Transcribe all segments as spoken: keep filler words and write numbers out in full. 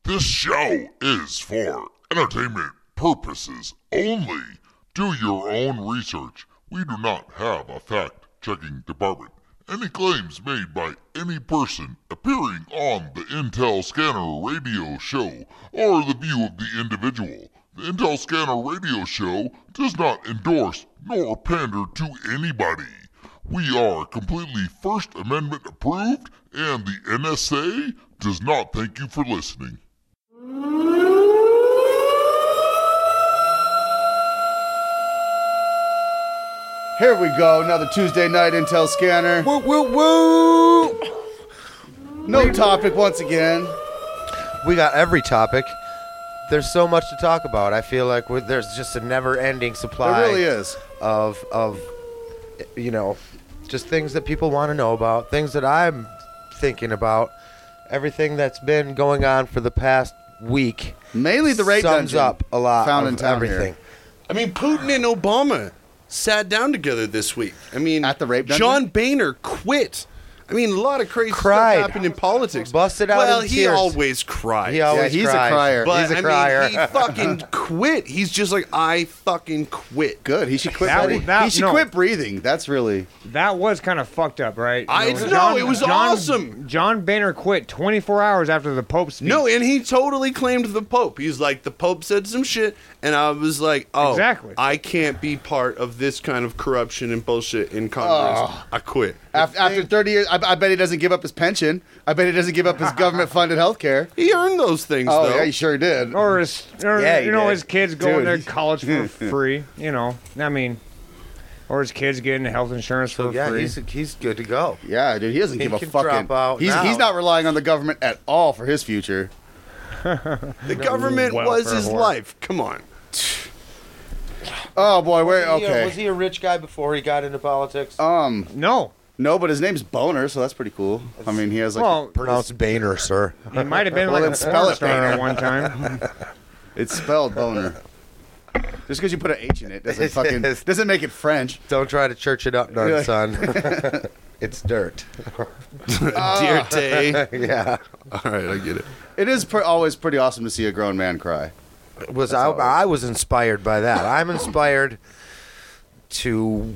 This show is for entertainment purposes only. Do your own research. We do not have a fact-checking department. Any claims made by any person appearing on the Intel Scanner radio show are the view of the individual. The Intel Scanner radio show does not endorse nor pander to anybody. We are completely First Amendment approved, and the N S A does not thank you for listening. Here we go, another Tuesday night Intel Scanner. Woo, woo, woo! No topic once again. We got every topic. There's so much to talk about. I feel like we're, there's just a never-ending supply. There really is. Of, of, you know, just things that people want to know about, things that I'm thinking about, everything that's been going on for the past week. Mainly the rape sums dungeon up a lot found of in town everything. here. I mean, Putin and Obama sat down together this week. I mean, at the rape dungeon? John Boehner quit. I mean, a lot of crazy Cried. stuff happened in politics. Busted out well, in he tears. always cries. He always Yeah, he's a cries. crier. But He's a I crier. mean, he fucking quit. He's just like, I fucking quit. Good. He should quit. That- breathing. that- he should no. quit breathing. That's really. That was kind of fucked up, right? I- You no, it was awesome. John Boehner quit twenty-four hours after the Pope's speech. No, and he totally claimed the Pope. He's like, the Pope said some shit, and I was like, oh, Exactly. I can't be part of this kind of corruption and bullshit in Congress. Oh. I quit. After, after thirty years, I, I bet he doesn't give up his pension. I bet he doesn't give up his government-funded health care. He earned those things, Oh, though. yeah, he sure did. Or his, or, Yeah, he you know, did. his kids going Dude. to college for free. You know, I mean, or his kids getting health insurance for So, yeah, free. he's, he's good to go. Yeah, dude, he doesn't He give a can fucking. drop out he's now. he's not relying on the government at all for his future. the government welfare was his whore. life. Come on. Oh boy, wait, Was he a- okay. was he a rich guy before he got into politics? Um, no, no, but his name's Boner, so that's pretty cool. I mean, he has like well, Pronounced Boehner, sir. he might have been Well, like then a spell porn it, star Boehner. at one time. it's spelled Boner. Just because you put an H in it doesn't fucking doesn't make it French. Don't try to church it up, none, Yeah. son. It's dirt. Dear Tay. Yeah. All right, I get it. It is pr- always pretty awesome to see a grown man cry. Was I, I was inspired by that. I'm inspired to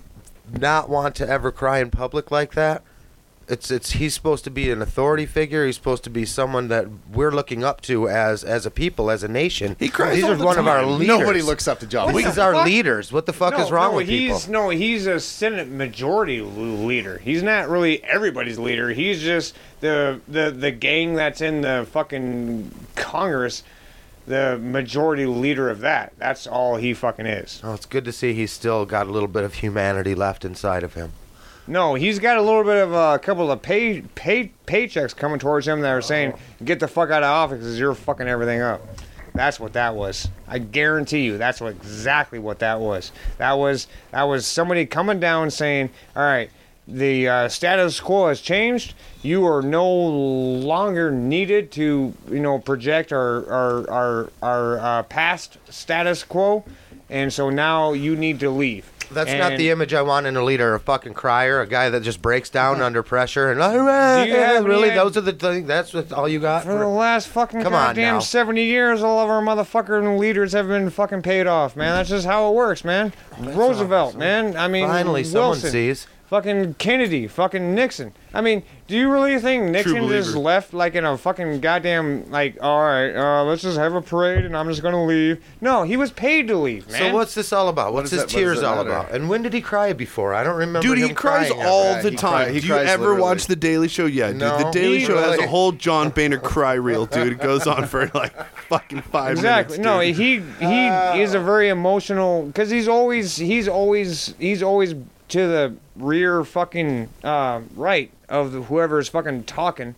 not want to ever cry in public like that. It's it's he's supposed to be an authority figure. He's supposed to be someone that we're looking up to as as a people, as a nation. He cries These all are the one of our time. leaders. Nobody looks up to John. These Boehner. are our leaders. What the fuck no, is wrong no, with he's, people? No, he's a Senate majority l- leader. He's not really everybody's leader. He's just the the the gang that's in the fucking Congress, the majority leader of that. That's all he fucking is. Oh, it's good to see he's still got a little bit of humanity left inside of him. No, he's got a little bit of a couple of pay pay paychecks coming towards him that are saying, "Get the fuck out of office because you're fucking everything up." That's what that was. I guarantee you, that's what exactly what that was. That was that was somebody coming down saying, "All right, the uh, status quo has changed. You are no longer needed to, you know, project our our our, our uh, past status quo, and so now you need to leave." That's not And- the image I want in a leader. A fucking crier, a guy that just breaks down under pressure and all Do right, you have really. any- Those are the things. That's what all you got. For the last fucking Come on goddamn now. seventy years, all of our motherfucking leaders have been fucking paid off, man. That's just how it works, man. Roosevelt, man. I mean, Finally, someone Wilson, sees. fucking Kennedy, fucking Nixon. I mean, do you really think Nixon just believer. left like in a fucking goddamn like, all right, uh, let's just have a parade and I'm just gonna leave? No, he was paid to leave, man. So what's this all about? What's does his that- what does tears that all matter? about? And when did he cry before? I don't remember. Dude, he him cries crying all ever. the He time. cry- he Do you cries ever literally. watch The Daily Show? Yeah, dude. No. The Daily He Show has a really- whole John Boehner cry reel, dude. It goes on for like fucking five Exactly. minutes. No, dude. he he is a very emotional because he's always he's always he's always to the rear fucking uh, right of the, whoever's fucking talking,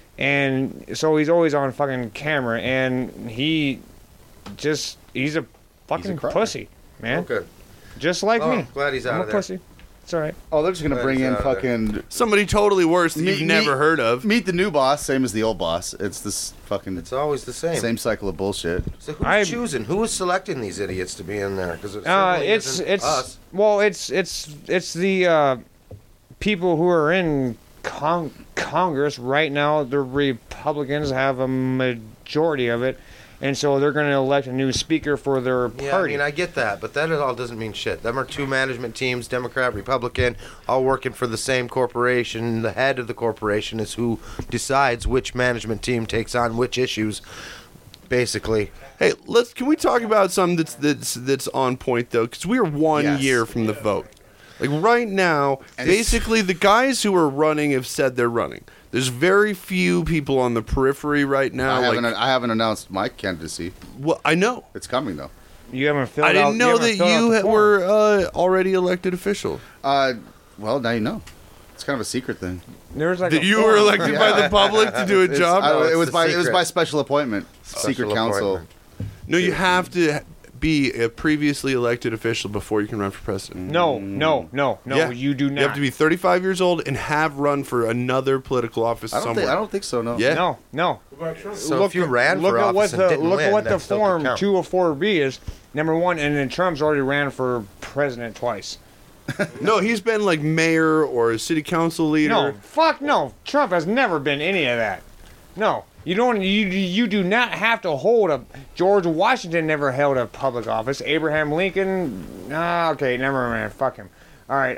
and so he's always on fucking camera, and he just he's a fucking crier. pussy, man. Okay. Just like Oh, me. glad he's I'm out a of there. pussy. It's all right. Oh, they're just gonna Glad bring he's in out of there. fucking Somebody totally worse that Meet- you've never meet- heard of. meet the new boss, same as the old boss. It's this fucking It's always the same. same cycle of bullshit. So who's I- choosing? Who is selecting these idiots to be in there? Because it Uh, certainly it's isn't it's us. well, it's it's it's the uh, people who are in con- Congress right now. The Republicans have a majority of it, and so they're going to elect a new speaker for their party. Yeah, I mean, I get that, but that all doesn't mean shit. Them are two management teams, Democrat, Republican, all working for the same corporation. The head of the corporation is who decides which management team takes on which issues, basically. Hey, let's. Can we talk about something that's that's that's on point though? Because we are one Yes. year from the vote. Like right now, And it's- basically the guys who are running have said they're running. There's very few people on the periphery right now. I like, haven't. I haven't announced my candidacy. well, I know. It's coming though. You haven't filled I out. didn't know haven't that filled out you the ha- form. were uh, already elected official. Uh, well, now you know. It's kind of a secret thing. There's like That a you form. were elected by the public to do a It's- job. I- it's it was the by it was secret. by special appointment, secret Special council. appointment. No, you have to be a previously elected official before you can run for president. No, no, no, no. Yeah. You do not. You have to be thirty-five years old and have run for another political office I don't somewhere. think. I don't think so. No. Yeah. No, no. So look if you at, ran look for at office what and the didn't look win, at what that the still form could count. two oh four B is. Number one, and then Trump's already ran for president twice. No, he's been like mayor or a city council leader. No, fuck no. Trump has never been any of that. No, you don't. You you do not have to hold a. George Washington never held a public office. Abraham Lincoln. Ah, okay, never mind. Fuck him. All right.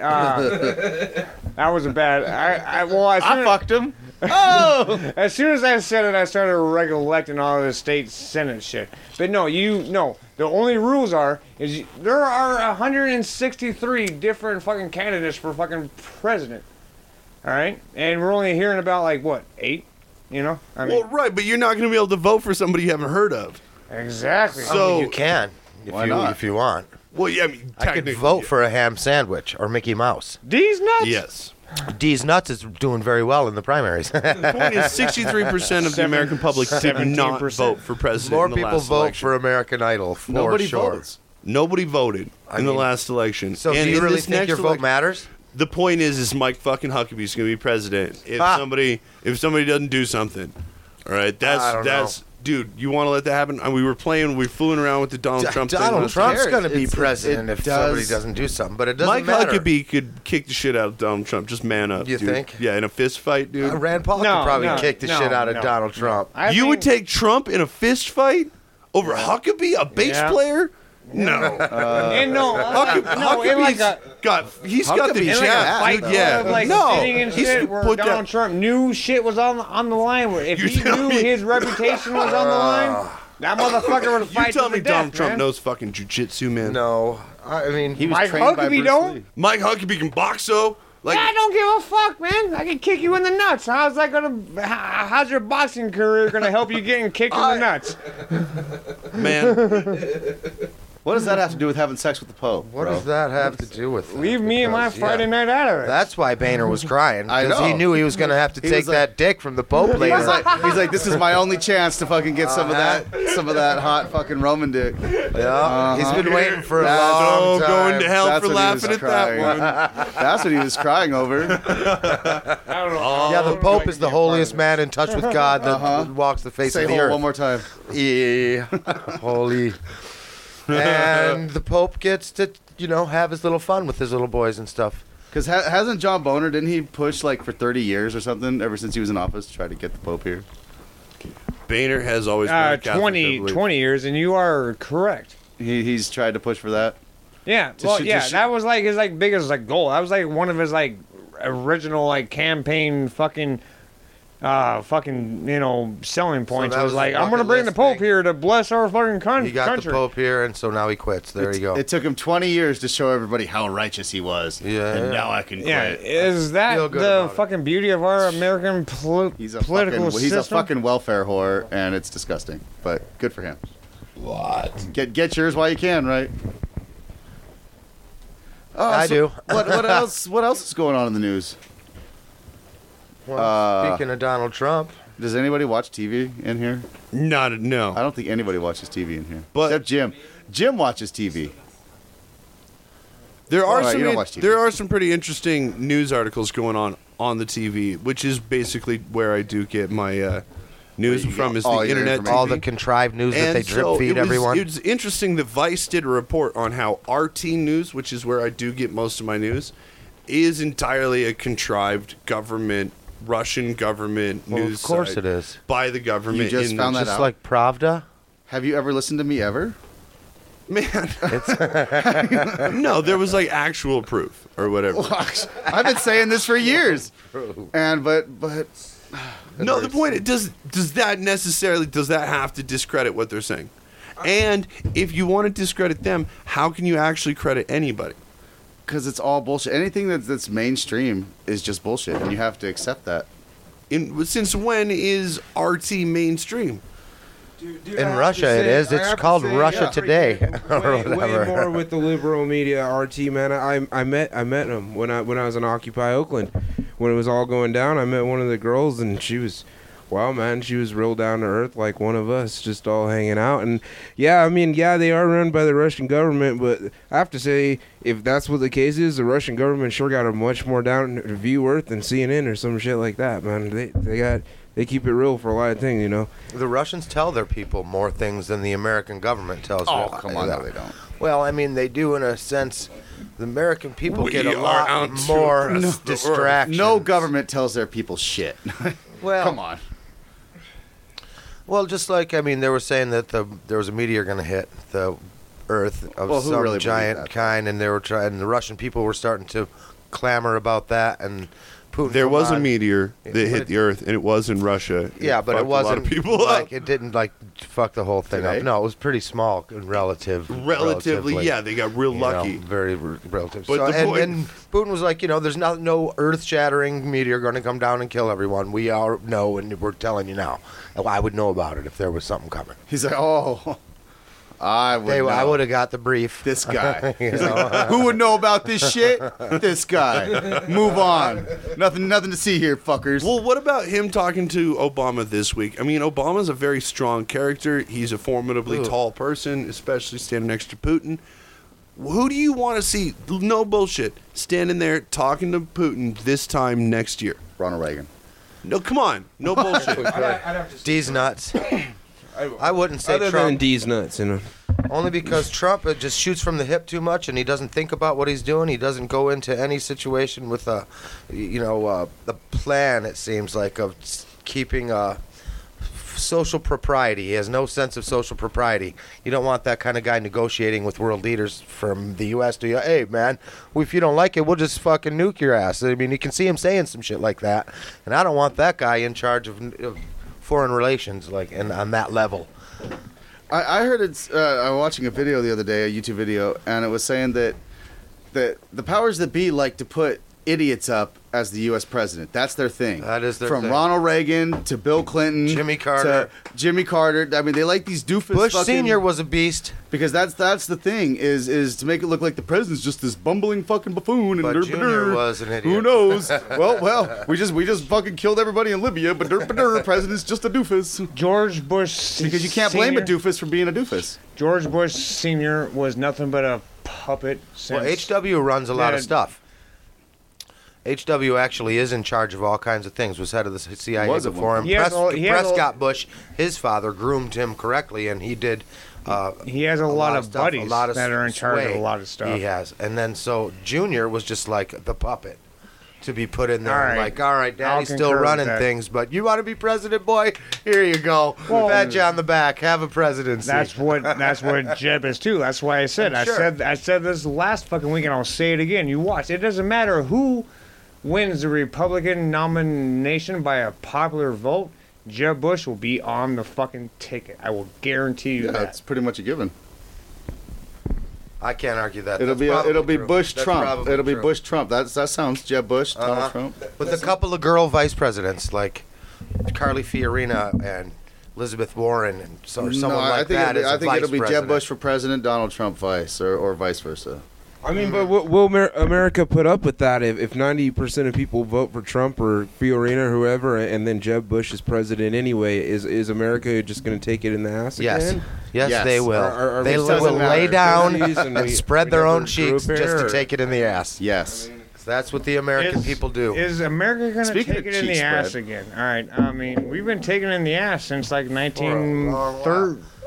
Uh, that was a bad. I, I well, as soon I as, fucked him. Oh. as soon as I said it, I started recollecting all of the state senate shit. But no, you no. The only rules are is you, there are one hundred sixty-three different fucking candidates for fucking president. All right, and we're only hearing about like what eight. You know, I mean, Well, right, but you're not going to be able to vote for somebody you haven't heard of. exactly. I mean, So- you can if Why you not? if you want. Well, yeah, I mean, I could technically- vote for a ham sandwich or Mickey Mouse. These nuts. Yes. D's Nuts is doing very well in the primaries. The point is, sixty-three percent of the Seven- American public did seventeen not percent. vote for president. More in the people last vote election. for American Idol for Nobody sure. votes. Nobody voted I in the mean- last election. So and do you in really this think next your vote elec- matters? The point is, is Mike fucking Huckabee's going to be president if Ah. somebody if somebody doesn't do something. All right, that's I don't that's dude. You want to let that happen? And we were playing, we were fooling around with the Donald D- Trump thing. Donald last Trump's night. going to be It's- it- president it if does- somebody doesn't do something, but it doesn't Mike matter. Huckabee could kick the shit out of Donald Trump. Just man up. You dude. think? Yeah, in a fist fight, dude. Uh, Rand Paul No, could probably no, kick the no, shit out of no, Donald Trump. I you would think- take Trump in a fist fight over Huckabee, a bass Yeah. player? No. and no, Huckabee, uh, no, in like a got he's got the Huckabee's in like a jab, fight dude. club, Yeah, like no, sitting and he's shit where put Donald down- Trump knew shit was on the, on the line. Where if You he tell knew me- his reputation was on the line, that motherfucker would You fight tell to me the Donald death, Trump man. knows fucking jujitsu, man. No, I mean, He was Mike trained by Huckabee Bruce don't? Lee. Mike Huckabee can box, though. Like, Yeah, I don't give a fuck, man. I can kick you in the nuts. How's that gonna? how- How's your boxing career gonna help you getting kicked in the nuts? man, What does that have to do with having sex with the Pope? what bro? does that have to do with? Leave that? me and my Because, yeah. Friday night out of it. That's why Boehner was crying I because he know. knew he was going to have to He take was like- that dick from the Pope He's later. like, he's like, this is my only chance to fucking get some of that, some of that hot fucking Roman dick. yeah, he's been waiting for a That's- long oh, time. going to hell That's for what he was laughing at crying. that one. That's what he was crying over. I don't know. Yeah, the Pope is the holiest man in touch with God that Uh-huh. walks the face Say of the whole earth. one more time. Yeah, holy. And the Pope gets to, you know, have his little fun with his little boys and stuff. Because ha- hasn't John Boner, didn't he push like for thirty years or something, ever since he was in office, to try to get the Pope here? Boehner has always been Uh, a Catholic, I twenty, believe. twenty years, and you are correct. He, he's tried to push for that. Yeah, To well, sh- to yeah, sh- that was like his like biggest like goal. That was like one of his like original like campaign fucking, uh, fucking you know selling points. that was was like his I'm gonna bucket bring the list Pope thing. here to bless our fucking con- He got country. the Pope here, and so now he quits. There It- you go. It took him twenty years to show everybody how righteous he was. Yeah, And yeah. now I can quit. Yeah, is that Feel good the about it. fucking beauty of our American poli- He's a political fucking, he's system? a fucking welfare whore, and it's disgusting. But good for him. What? Get get yours while you can, right? Oh, I so do. what what else? What else is going on in the news? Well, uh, speaking of Donald Trump, Does anybody watch T V in here? Not no. I don't think anybody watches T V in here, But- except Jim. Jim watches T V. There are All right, some you don't in- watch T V. there are some pretty interesting news articles going on on the T V, which is basically where I do get my uh, news Where you from get is all the your internet. information. all T V. the contrived news that And they drip so feed it was, everyone. It was interesting that Vice did a report on how R T News, which is where I do get most of my news, is entirely a contrived government Russian government Well, news of course site it is. by the government. You just in found that Just out? like Pravda. Have you ever listened to me ever? Man, no, there was like actual proof or whatever. I've been saying this for years. And but but No, the point is, does does that necessarily does that have to discredit what they're saying? And if you want to discredit them, how can you actually credit anybody? because it's all bullshit. Anything that's that's mainstream is just bullshit, and you have to accept that. In since when is R T mainstream? Dude, dude, In I have Russia to it say- is. I It's have to called say, Russia yeah, Today, or Way, way whatever. more with the liberal media, R T man. I I met I met him when I when I was in Occupy Oakland, when it was all going down. I met one of the girls and she was, wow man, she was real down to earth like one of us, just all hanging out. And yeah, I mean yeah, they are run by the Russian government, but I have to say, if that's what the case is, the Russian government sure got a much more down to view earth than C N N or some shit like that, man. They they got. They keep it real for a lot of things, you know. The Russians tell their people more things than the American government tells Oh, them. come on, no, they don't. Well, I mean, they do in a sense. The American people We get a are lot out to more oppress the distractions. No government tells their people shit. Well, Come on. Well, just like I mean, they were saying that the there was a meteor going to hit the Earth of Well, who some really believed giant that? kind, and they were trying. The Russian people were starting to clamor about that, and Putin. There come was a on. meteor Yeah, that but hit it- the Earth, and it was in Russia. Yeah, but it fucked wasn't a lot of people like up. it didn't like fuck the whole thing Today? up. No, it was pretty small and relative. Relatively, yeah, they got real you know, lucky. very r- relative. But So- the and, point- and Putin was like, you know, there's not no earth-shattering meteor going to come down and kill everyone. We all know, and we're telling you now. I would know about it if there was something coming. He's like, oh, I would. They, know. I would have got the brief. This guy. You He's know? like, who would know about this shit? This guy. Move on. Nothing. Nothing to see here, fuckers. Well, what about him talking to Obama this week? I mean, Obama's a very strong character. He's a formidably Ugh. tall person, especially standing next to Putin. Who do you want to see? No bullshit. Standing there talking to Putin this time next year. Ronald Reagan. No, come on. No bullshit. D's nuts. I, I wouldn't say Other than Trump, D's nuts, you know. only because Trump uh, just shoots from the hip too much, and he doesn't think about what he's doing. He doesn't go into any situation with a, you know, uh, a plan. It seems like of s- keeping uh, social propriety. He has no sense of social propriety. You don't want that kind of guy negotiating with world leaders from the U S Do you? Hey, man, if you don't like it, we'll just fucking nuke your ass. I mean, you can see him saying some shit like that, and I don't want that guy in charge of, of foreign relations, like, and on that level. I, I heard it's. Uh, I was watching a video the other day, a YouTube video, and it was saying that that the powers that be like to put idiots up as the U S president. That's their thing. That is their From thing. Ronald Reagan to Bill Clinton, Jimmy Carter. to Jimmy Carter. I mean, they like these doofus. Bush fucking, Senior was a beast. because that's that's the thing is is to make it look like the president's just this bumbling fucking buffoon. And But derp- Junior derp. was an idiot. Who knows? well, well, we just we just fucking killed everybody in Libya, but derp, derp, president's just a doofus. George Bush Because you can't blame a Senior- doofus for being a doofus. George Bush Senior was nothing but a puppet. Since Well, H W runs a lot of Yeah. stuff. H W actually is in charge of all kinds of things. Was head of the C I A Was at before one him. He has Pres- all- he has all- Prescott Bush, his father, groomed him correctly, and he did. Uh, He has a, lot, of stuff, buddies a lot of that are in charge of sway a lot of stuff. He has, and then so Junior was just like the puppet to be put in there. All and right. Like, all right, I'll Daddy's still concur with running that. things, but you want to be president, boy? Here you go. Well, Pat you on the back. Have a presidency. That's what that's what Jeb is too. That's why I said I Sure. said I said this last fucking week and I'll say it again. You watch. It doesn't matter who wins the Republican nomination by a popular vote. Jeb Bush will be on the fucking ticket. I will guarantee you Yeah, that. it's pretty much a given. I can't argue that. It'll That's be a, probably it'll be true. Bush That's Trump. probably It'll be true. Bush Trump. That's that sounds Jeb Bush, Donald Uh-huh. Trump. With a couple of girl vice presidents like Carly Fiorina and Elizabeth Warren and so, or someone no, like I think that it'll be, as a I think vice it'll be president. Jeb Bush for president, Donald Trump vice, or, or vice versa. I mean, but will, will Mer- America put up with that if, if ninety percent of people vote for Trump or Fiorina or whoever, and then Jeb Bush is president anyway? Is is America just going to take it in the ass Yes. again? Yes, Yes. they will. Are- are- are they we- will doesn't lay matter. down And and, we- spread we their never own cheeks grew up just here, to or- take it in the ass. Yes. That's what the American Is- people do. Is America going to Speaking take of it in the cheek ass spread. again? All right. I mean, we've been taking it in the ass since like nineteen long thirty.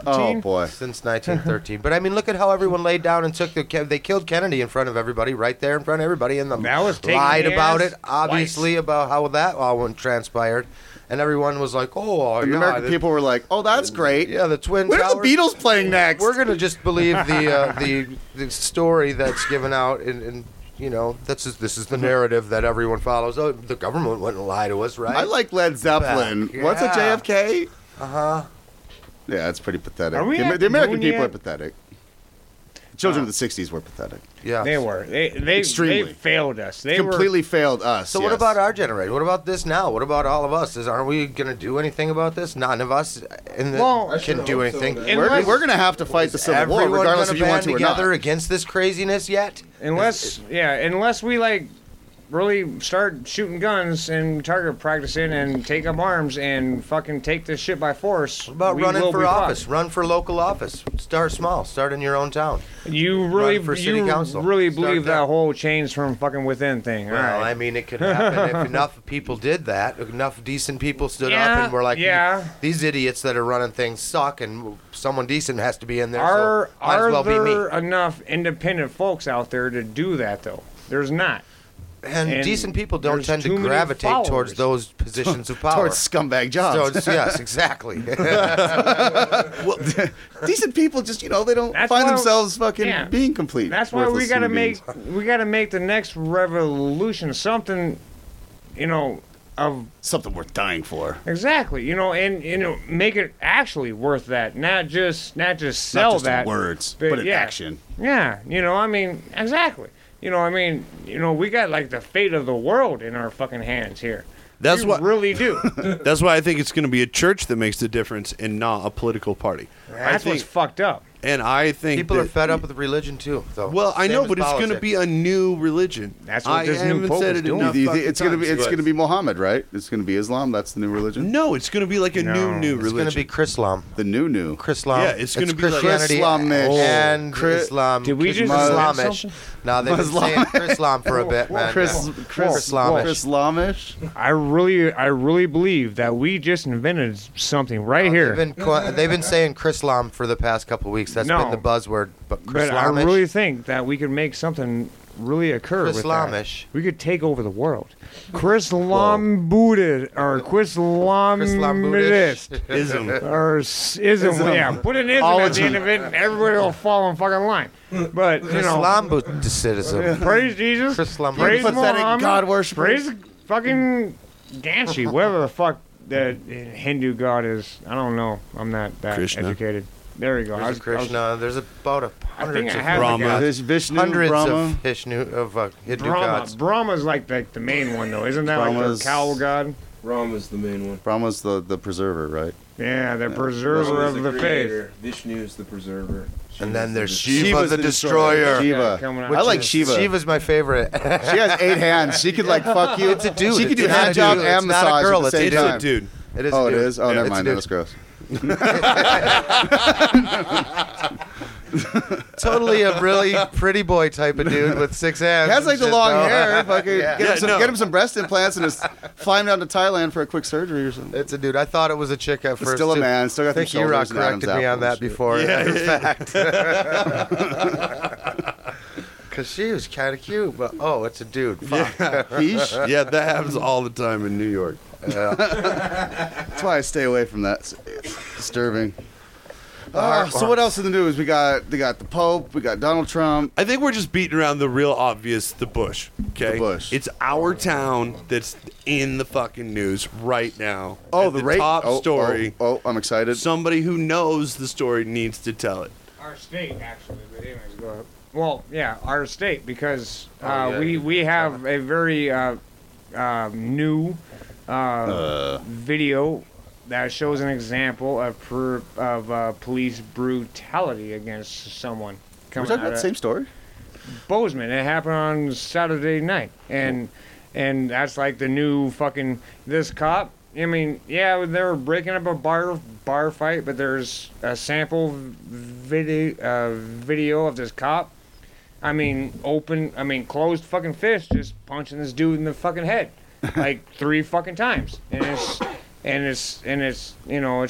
Oh boy. Since nineteen thirteen. But I mean, look at how everyone laid down and took the. They killed Kennedy in front of everybody, right there in front of everybody, and the That was taking lied the about ass it, obviously, twice. about how that all went transpired, and everyone was like, "Oh, And the yeah, American the- people were like, "Oh, that's great. yeah, the twin When are the towers." Beatles playing next?" We're gonna just believe the uh, the the story that's given out, and, and you know, that's just, this is the narrative that everyone follows. Oh, the government wouldn't lie to us, right? I like Led Zeppelin. Back, What's a J yeah. F K? Uh huh. Yeah, it's pretty pathetic. Are we the, at the the American moon people yet? are pathetic. Children of the sixties were pathetic. Yeah. They were. They they, Extremely. they failed us. They Completely were. failed us. So what yes. about our generation? What about this now? What about all of us? Is aren't we gonna do anything about this? None of us in the, Well, I can sure do hope so, anything. man. We're, Unless- we're going to have to fight the Civil War, Everyone regardless gonna if you want band to or together not. against this craziness yet? Unless yeah, unless we like really start shooting guns and target practicing and take up arms and fucking take this shit by force. What about we running will for be office? fucked. Run for local office. Start small. Start in your own town. You really, Run for city you council. really Start believe there. that whole change from fucking within thing. Well, All right. I mean, it could happen if enough people did that. Enough decent people stood up Yeah, and were like, yeah. "These idiots that are running things suck, and someone decent has to be in there." Are so might are as well be there me. enough independent folks out there to do that though? There's not. And, and decent people don't there's tend too to many gravitate towards followers. those positions of power. Towards scumbag jobs. So, yes, exactly. well, decent people just, you know, they don't That's find why- thesselves fucking yeah. being complete. That's why we worthless gotta human make beings. we gotta make the next revolution something, you know, of something worth dying for. exactly, you know, and you know, make it actually worth that, not just not just Not sell just that in words, but but in yeah. action. Yeah, you know, I mean, exactly. You know, I mean, you know, we got like the fate of the world in our fucking hands here. That's we what. really do. That's why I think it's going to be a church that makes the difference, and not a political party. That's think- what's fucked up. And I think People are that- fed up with religion too. Though. Well, I Same know, as but it's going to politics. be a new religion. That's what I this new haven't pope said is it doing. enough Do you think fucking it's gonna be times, it's but- gonna be Muhammad, right? It's gonna be Islam. That's the new religion. No, it's going to be like a No. new new It's religion. going to be Chrislam. The new new. Chrislam. Yeah, it's gonna be like- Christianity Chrislamish. and Chri- Islam. Did we just Islamish? invent something? No, they've been Muslim. saying Chrislam for a bit, man. Chris, Yeah. Chris, Chrislamish. Chris Lamish. I really, I really believe that we just invented something right They've here. been, qu- they've been saying Chrislam for the past couple weeks. That's No. been the buzzword. But But I Chrislamish. really think that we could make something really occur with that. Chrislamish. We could take over the world. Chrislam Buddha or Chrislam Chrislam-Buddhish. ism. or s- ism. Yeah, put an ism at the end of it, and everybody will fall in fucking line. But you know, Islam Buddhism. praise Jesus, Chrislam. praise Pathetic Muhammad, God worshippers. praise fucking Ganshi, whatever the fuck the Hindu god is. I don't know. I'm not that Krishna. educated. There you go. I There's was- a Krishna. There's about a I hundreds think I of have Brahma. the god. Vish- Vishnu, hundreds Brahma. of Vishnu of uh, Hindu Brahma. gods. Brahma's like the, the main one though, isn't that Brahma's- like the cow god? Rama's the main one. Brahma's the, the preserver, right? Yeah, the preserver Rama's of the faith. creator. Vishnu's the preserver. And then there's Shiva's Shiva Shiva's the the Destroyer. Shiva. coming out. I like is- Shiva. Shiva's my favorite. She has eight hands. She could like fuck you. It's a dude. She could do It's not hand a job dude. and It's not a massage girl. at the It's a same It's time. a dude. It is Oh, a it dude. is. Oh, Yeah, never it's a mind. dude. That's gross. Totally a really pretty boy type of dude with six hands. He has like and the shit, long though. hair. Fucking Yeah. get, him Yeah, some, no. get him some breast implants and just fly him down to Thailand for a quick surgery or something. It's a dude. I thought it was a chick at It's first. still a too. man. Still I got the think E-Rock shoulders and Adam's corrected me on apple that and shit. before. Yeah. In fact. Because she was kind of cute, but oh, it's a dude. Fuck. Heesh. Yeah, that happens all the time in New York. That's why I stay away from that. It's, it's disturbing. Uh, so what else in the news? We got they got the Pope. We got Donald Trump. I think we're just beating around the real obvious, the Bush. Okay, The Bush. It's our town that's in the fucking news right now. Oh, At the, the rate. top oh, story. Oh, oh, I'm excited. Somebody who knows the story needs to tell it. Our state, actually. But anyways, go ahead. Well, yeah, our state, because uh, Oh, yeah, we you we have a very uh, uh, new uh, Uh. video that shows an example of per, of uh, police brutality against someone. We're Coming talking out about the of same story. Bozeman. It happened on Saturday night, and and that's like the new fucking this cop. I mean, yeah, they were breaking up a bar bar fight, but there's a sample video uh, video of this cop. I mean, open. I mean, closed fucking fist, just punching this dude in the fucking head, like three fucking times, and it's and it's and it's you know it's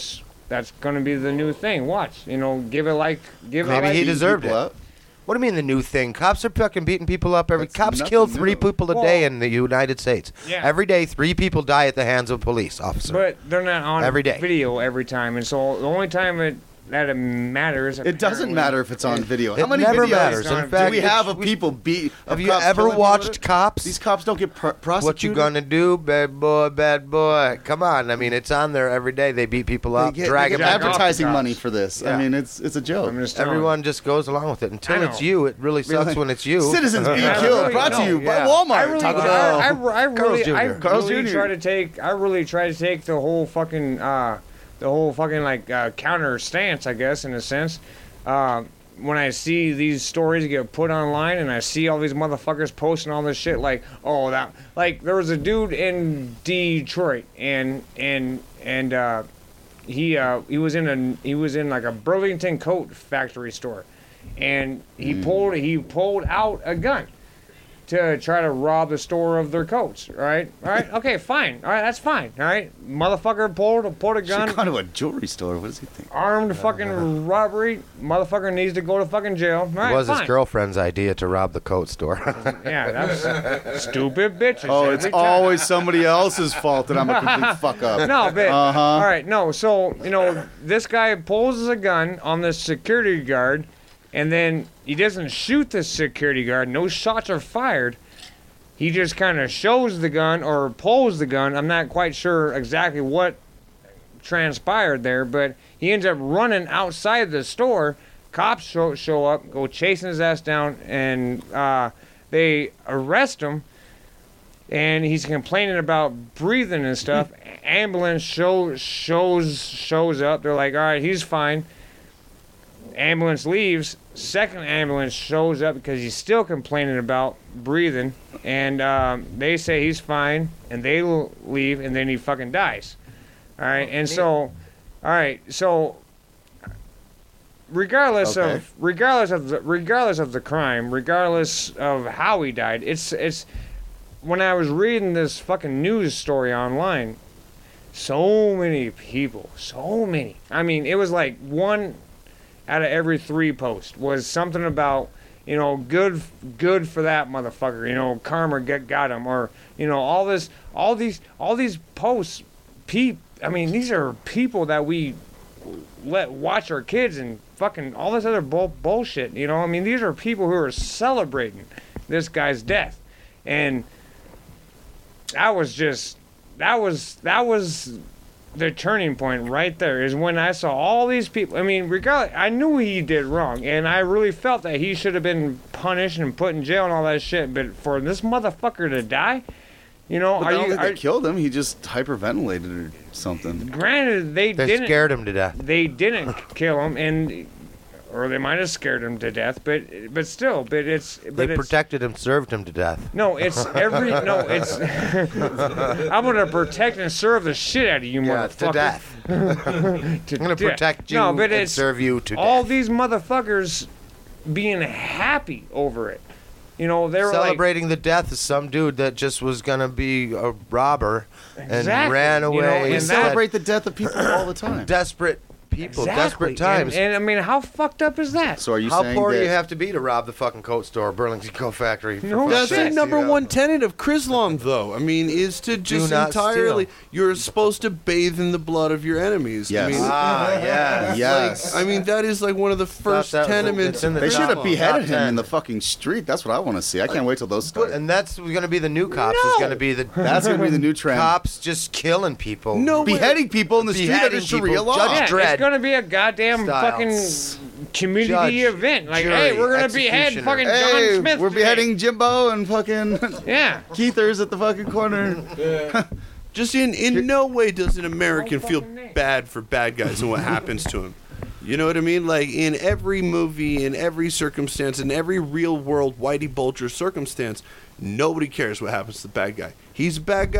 That's gonna be the new thing. Watch, you know, give it like, give Maybe it like. he deserved People it. up. What do you mean the new thing? Cops are fucking beating people up every. That's Cops nothing kill three new. people a Well- day in the United States. Yeah. Every day, three people die at the hands of a police officer. But they're not on Every day. video every time, and so the only time it that it matters. It doesn't apparently- matter if it's on video. It How many never videos matters. In do fact, we have of we- people beat? Have of you cops ever killing people watched with it? Cops? These cops don't get pr- prosecuted. What you gonna do, bad boy, bad boy? Come on, I mean, it's on there every day. They beat people They up, get, drag they them get back back. off advertising the cops. money for this. Yeah. I mean, it's it's a joke. I'm just telling Everyone just goes along with it until I it's know. you. It really sucks Really? when it's you. Citizens being I killed. really Brought to don't. you Yeah. by Walmart. I really, Taco I, Bell. I, I really, I Junior Carl's really Junior try to take. I really try to take the whole fucking, uh, the whole fucking like uh, counter stance, I guess, in a sense. Uh, when I see these stories get put online, and I see all these motherfuckers posting all this shit, like, oh, that, like, there was a dude in Detroit, and and and uh, he uh, he was in a he was in like a Burlington coat factory store, and he pulled he pulled out a gun to try to rob the store of their coats, right? All right, okay, fine. All right, that's fine. All right, motherfucker pulled pulled a Should gun, gone to a jewelry store. What does he think? armed fucking robbery. Motherfucker needs to go to fucking jail. All right, It was fine. his girlfriend's idea to rob the coat store. Yeah, that's stupid bitches. Oh, it's every time. always somebody else's fault that I'm a complete fuck up. No, but Uh-huh. all right, no. So you know, this guy pulls a gun on the security guard, and then he doesn't shoot the security guard. No shots are fired. He just kind of shows the gun or pulls the gun. I'm not quite sure exactly what transpired there, but he ends up running outside the store. Cops show, show up, go chasing his ass down, and uh, they arrest him. And he's complaining about breathing and stuff. Ambulance show, shows shows up. They're like, all right, he's fine. Ambulance leaves. Second ambulance shows up because he's still complaining about breathing. And um, they say he's fine. And they l- leave. And then he fucking dies. All right. And so, all right. So, regardless Okay. of regardless of the, regardless of the crime, regardless of how he died, it's it's. When I was reading this fucking news story online, so many people, so many. I mean, it was like one out of every three posts was something about, you know, good, good for that motherfucker. You know, karma get, got him, or you know, all this, all these, all these posts. Pe- I mean, these are people that we let watch our kids and fucking all this other bull- bullshit. You know, I mean, these are people who are celebrating this guy's death, and that was just that was that was the turning point right there, is when I saw all these people. I mean, regardless, I knew he did wrong, and I really felt that he should have been punished and put in jail and all that shit. But for this motherfucker to die, you know, But are I don't you? think they Are, killed him. He just hyperventilated or something. granted, they, They didn't. scared him to death. They didn't kill him, and or they might have scared him to death. But but still, but it's but They it's, protected him, served him to death. No, it's every no. It's I'm gonna protect and serve the shit out of you, Yeah, motherfucker. to death. To I'm gonna death. protect you No, but and it's serve you to all death. these motherfuckers being happy over it. You know, they were Celebrating the death of some dude that just was gonna be a robber and Exactly, ran you know, away. and We that- instead. celebrate the death of people all the time. desperate like people, exactly. desperate times. And, and I mean, how fucked up is that? So are you How saying poor that do you have to be to rob the fucking coat store, Burlington Coat Factory? for No fuck's That's shit. the sakes, number you know? one tenet of Chrislam, though. I mean, is to just not entirely. steal. You're supposed to bathe in the blood of your enemies. Yes. I mean, Ah, yeah. Yes. I mean, that is like one of the first that was- tenements. it's in the They top- should have beheaded top him ten. in the fucking street. That's what I want to see. I can't wait till those start. And that's going to be the new cops. Is No. going to be the That's gonna be the new trend. cops just killing people. No way. Beheading people in the street under Beheading Sharia people. law. Judge Yeah, Dredd it's gonna be a goddamn style. fucking community Judge, event. Like, jury, hey, we're gonna behead executioner. fucking Hey, John Smith. we're today. beheading Jimbo and fucking Yeah. Keithers at the fucking corner. Just in in no way does an American No feel fucking name. bad for bad guys and what happens to him. You know what I mean? Like in every movie, in every circumstance, in every real world Whitey Bulger circumstance, nobody cares what happens to the bad guy. He's a bad guy.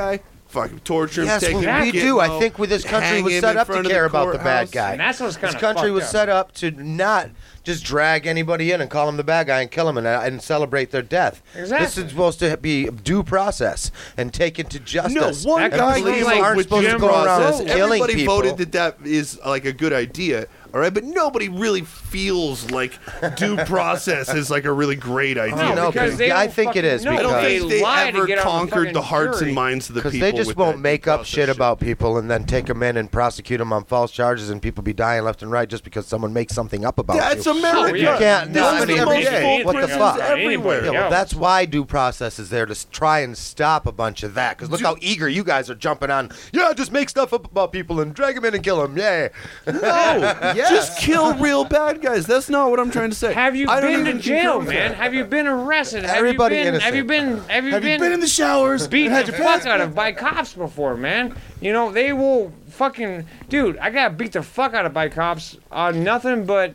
fucking torture him, Yes, take well, him we to do. I Gitmo, think with this country hang was him set in up to front of care about the bad courthouse. guy. And that's what's This kinda country fucked was up. set up to not just drag anybody in and call him the bad guy and kill him and, uh, and celebrate their death. Exactly. This is supposed to be due process and taken to No, justice. one That guy completely came like up with supposed to Jim go around process. killing Everybody people. voted that that is like a good idea. All right, but nobody really feels like due process is like a really great idea. No, No, because because they I don't think it fucking- is no, I don't because- think they lie to ever get on the conquered fucking the hearts jury. and minds of the Because people. they just with won't that make due up process shit about people and then take them in and prosecute them on false charges and people be dying left and right just because someone makes something up about That's you. America. Oh, yeah. You can't- This no, is I mean, the every most day. full What the prisons fuck? everywhere. Yeah, well, Yo. that's why due process is there to s- try and stop a bunch of that. Because look how eager you guys are jumping on. Yeah, just make stuff up about people and drag them in and kill them. Yeah. No, just kill real bad guys. That's not what I'm trying to say. Have you I don't been to even jail, concur with man? that. Have you been arrested? Have Everybody you been, innocent. Have you been? Have you Have been? you been in the showers? beat and had the your fuck pants out of by cops before, man. You know they will fucking dude. I got beat the fuck out of by cops on nothing but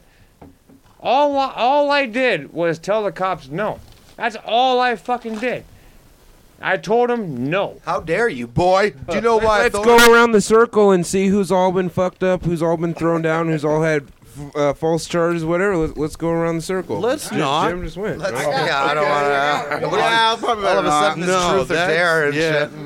all. I- All I did was tell the cops no. That's all I fucking did. I told them no. How dare you, boy? Do you know why? Let's I go around the circle and see who's all been fucked up, who's all been thrown down, who's all had uh, false charges, whatever. Let's, let's go around the circle. Let's Jim, not. Jim just went. Let's, right? yeah, I don't want to. Yeah, probably All of a better sudden, not. this No, truth or that's- dare and yeah. shit.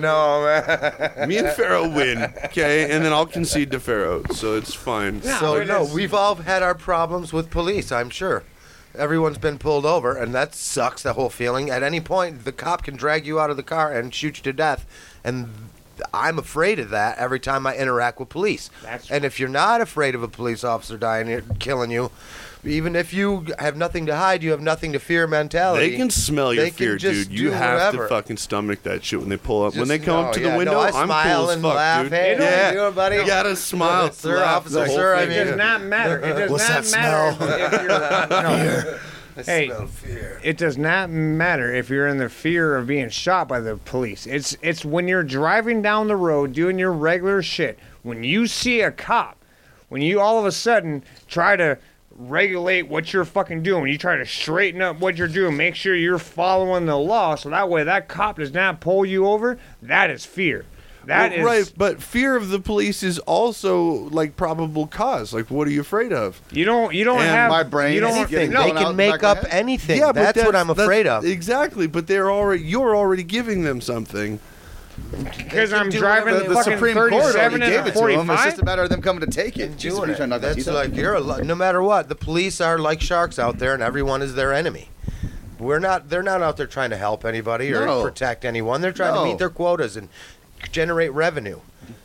No, man. Me and Pharaoh win, okay, and then I'll concede to Pharaoh, so it's fine. So it no, is- we've all had our problems with police. I'm sure. Everyone's been pulled over, and that sucks. The whole feeling. At any point, the cop can drag you out of the car and shoot you to death, and I'm afraid of that every time I interact with police. That's- and if you're not afraid of a police officer dying, killing you, even if you have nothing to hide, you have nothing to fear mentality. They can smell your they can fear, just dude. You do have whatever. to fucking stomach that shit when they pull up. when Just- they come no, up to yeah, the window, no, I I'm smile cool as and fuck, laugh. dude. Hey, don't yeah, you doing, buddy? You gotta smile, Sir, laugh officer, the whole sir, I thing. It mean- does not matter. It does What's not that matter smell? if you're no. Hey, Smell fear. it does not matter if you're in the fear of being shot by the police. It's it's when you're driving down the road doing your regular shit. When you see a cop, when you all of a sudden try to regulate what you're fucking doing, when you try to straighten up what you're doing, make sure you're following the law, so that way that cop does not pull you over. That is fear. That Well, is right, but fear of the police is also like probable cause. Like, what are you afraid of? You don't. You don't And have my brain You don't. is Anything. getting They blown out can the make back of up my head. anything. Yeah, that's, but what I'm that's- afraid of. Exactly, but they're already you're already giving them something. Because They can I'm do driving whatever The, the fucking Supreme Court already thirty-seven gave and it to him. It's just forty-five. a matter of them coming to take it. Jesus, Doing we trying it. to knock the That's teeth out. like you're a, lo- no matter what. The police are like sharks out there, and everyone is their enemy. We're not. They're not out there trying to help anybody or No. protect anyone. They're trying No. to meet their quotas and generate revenue.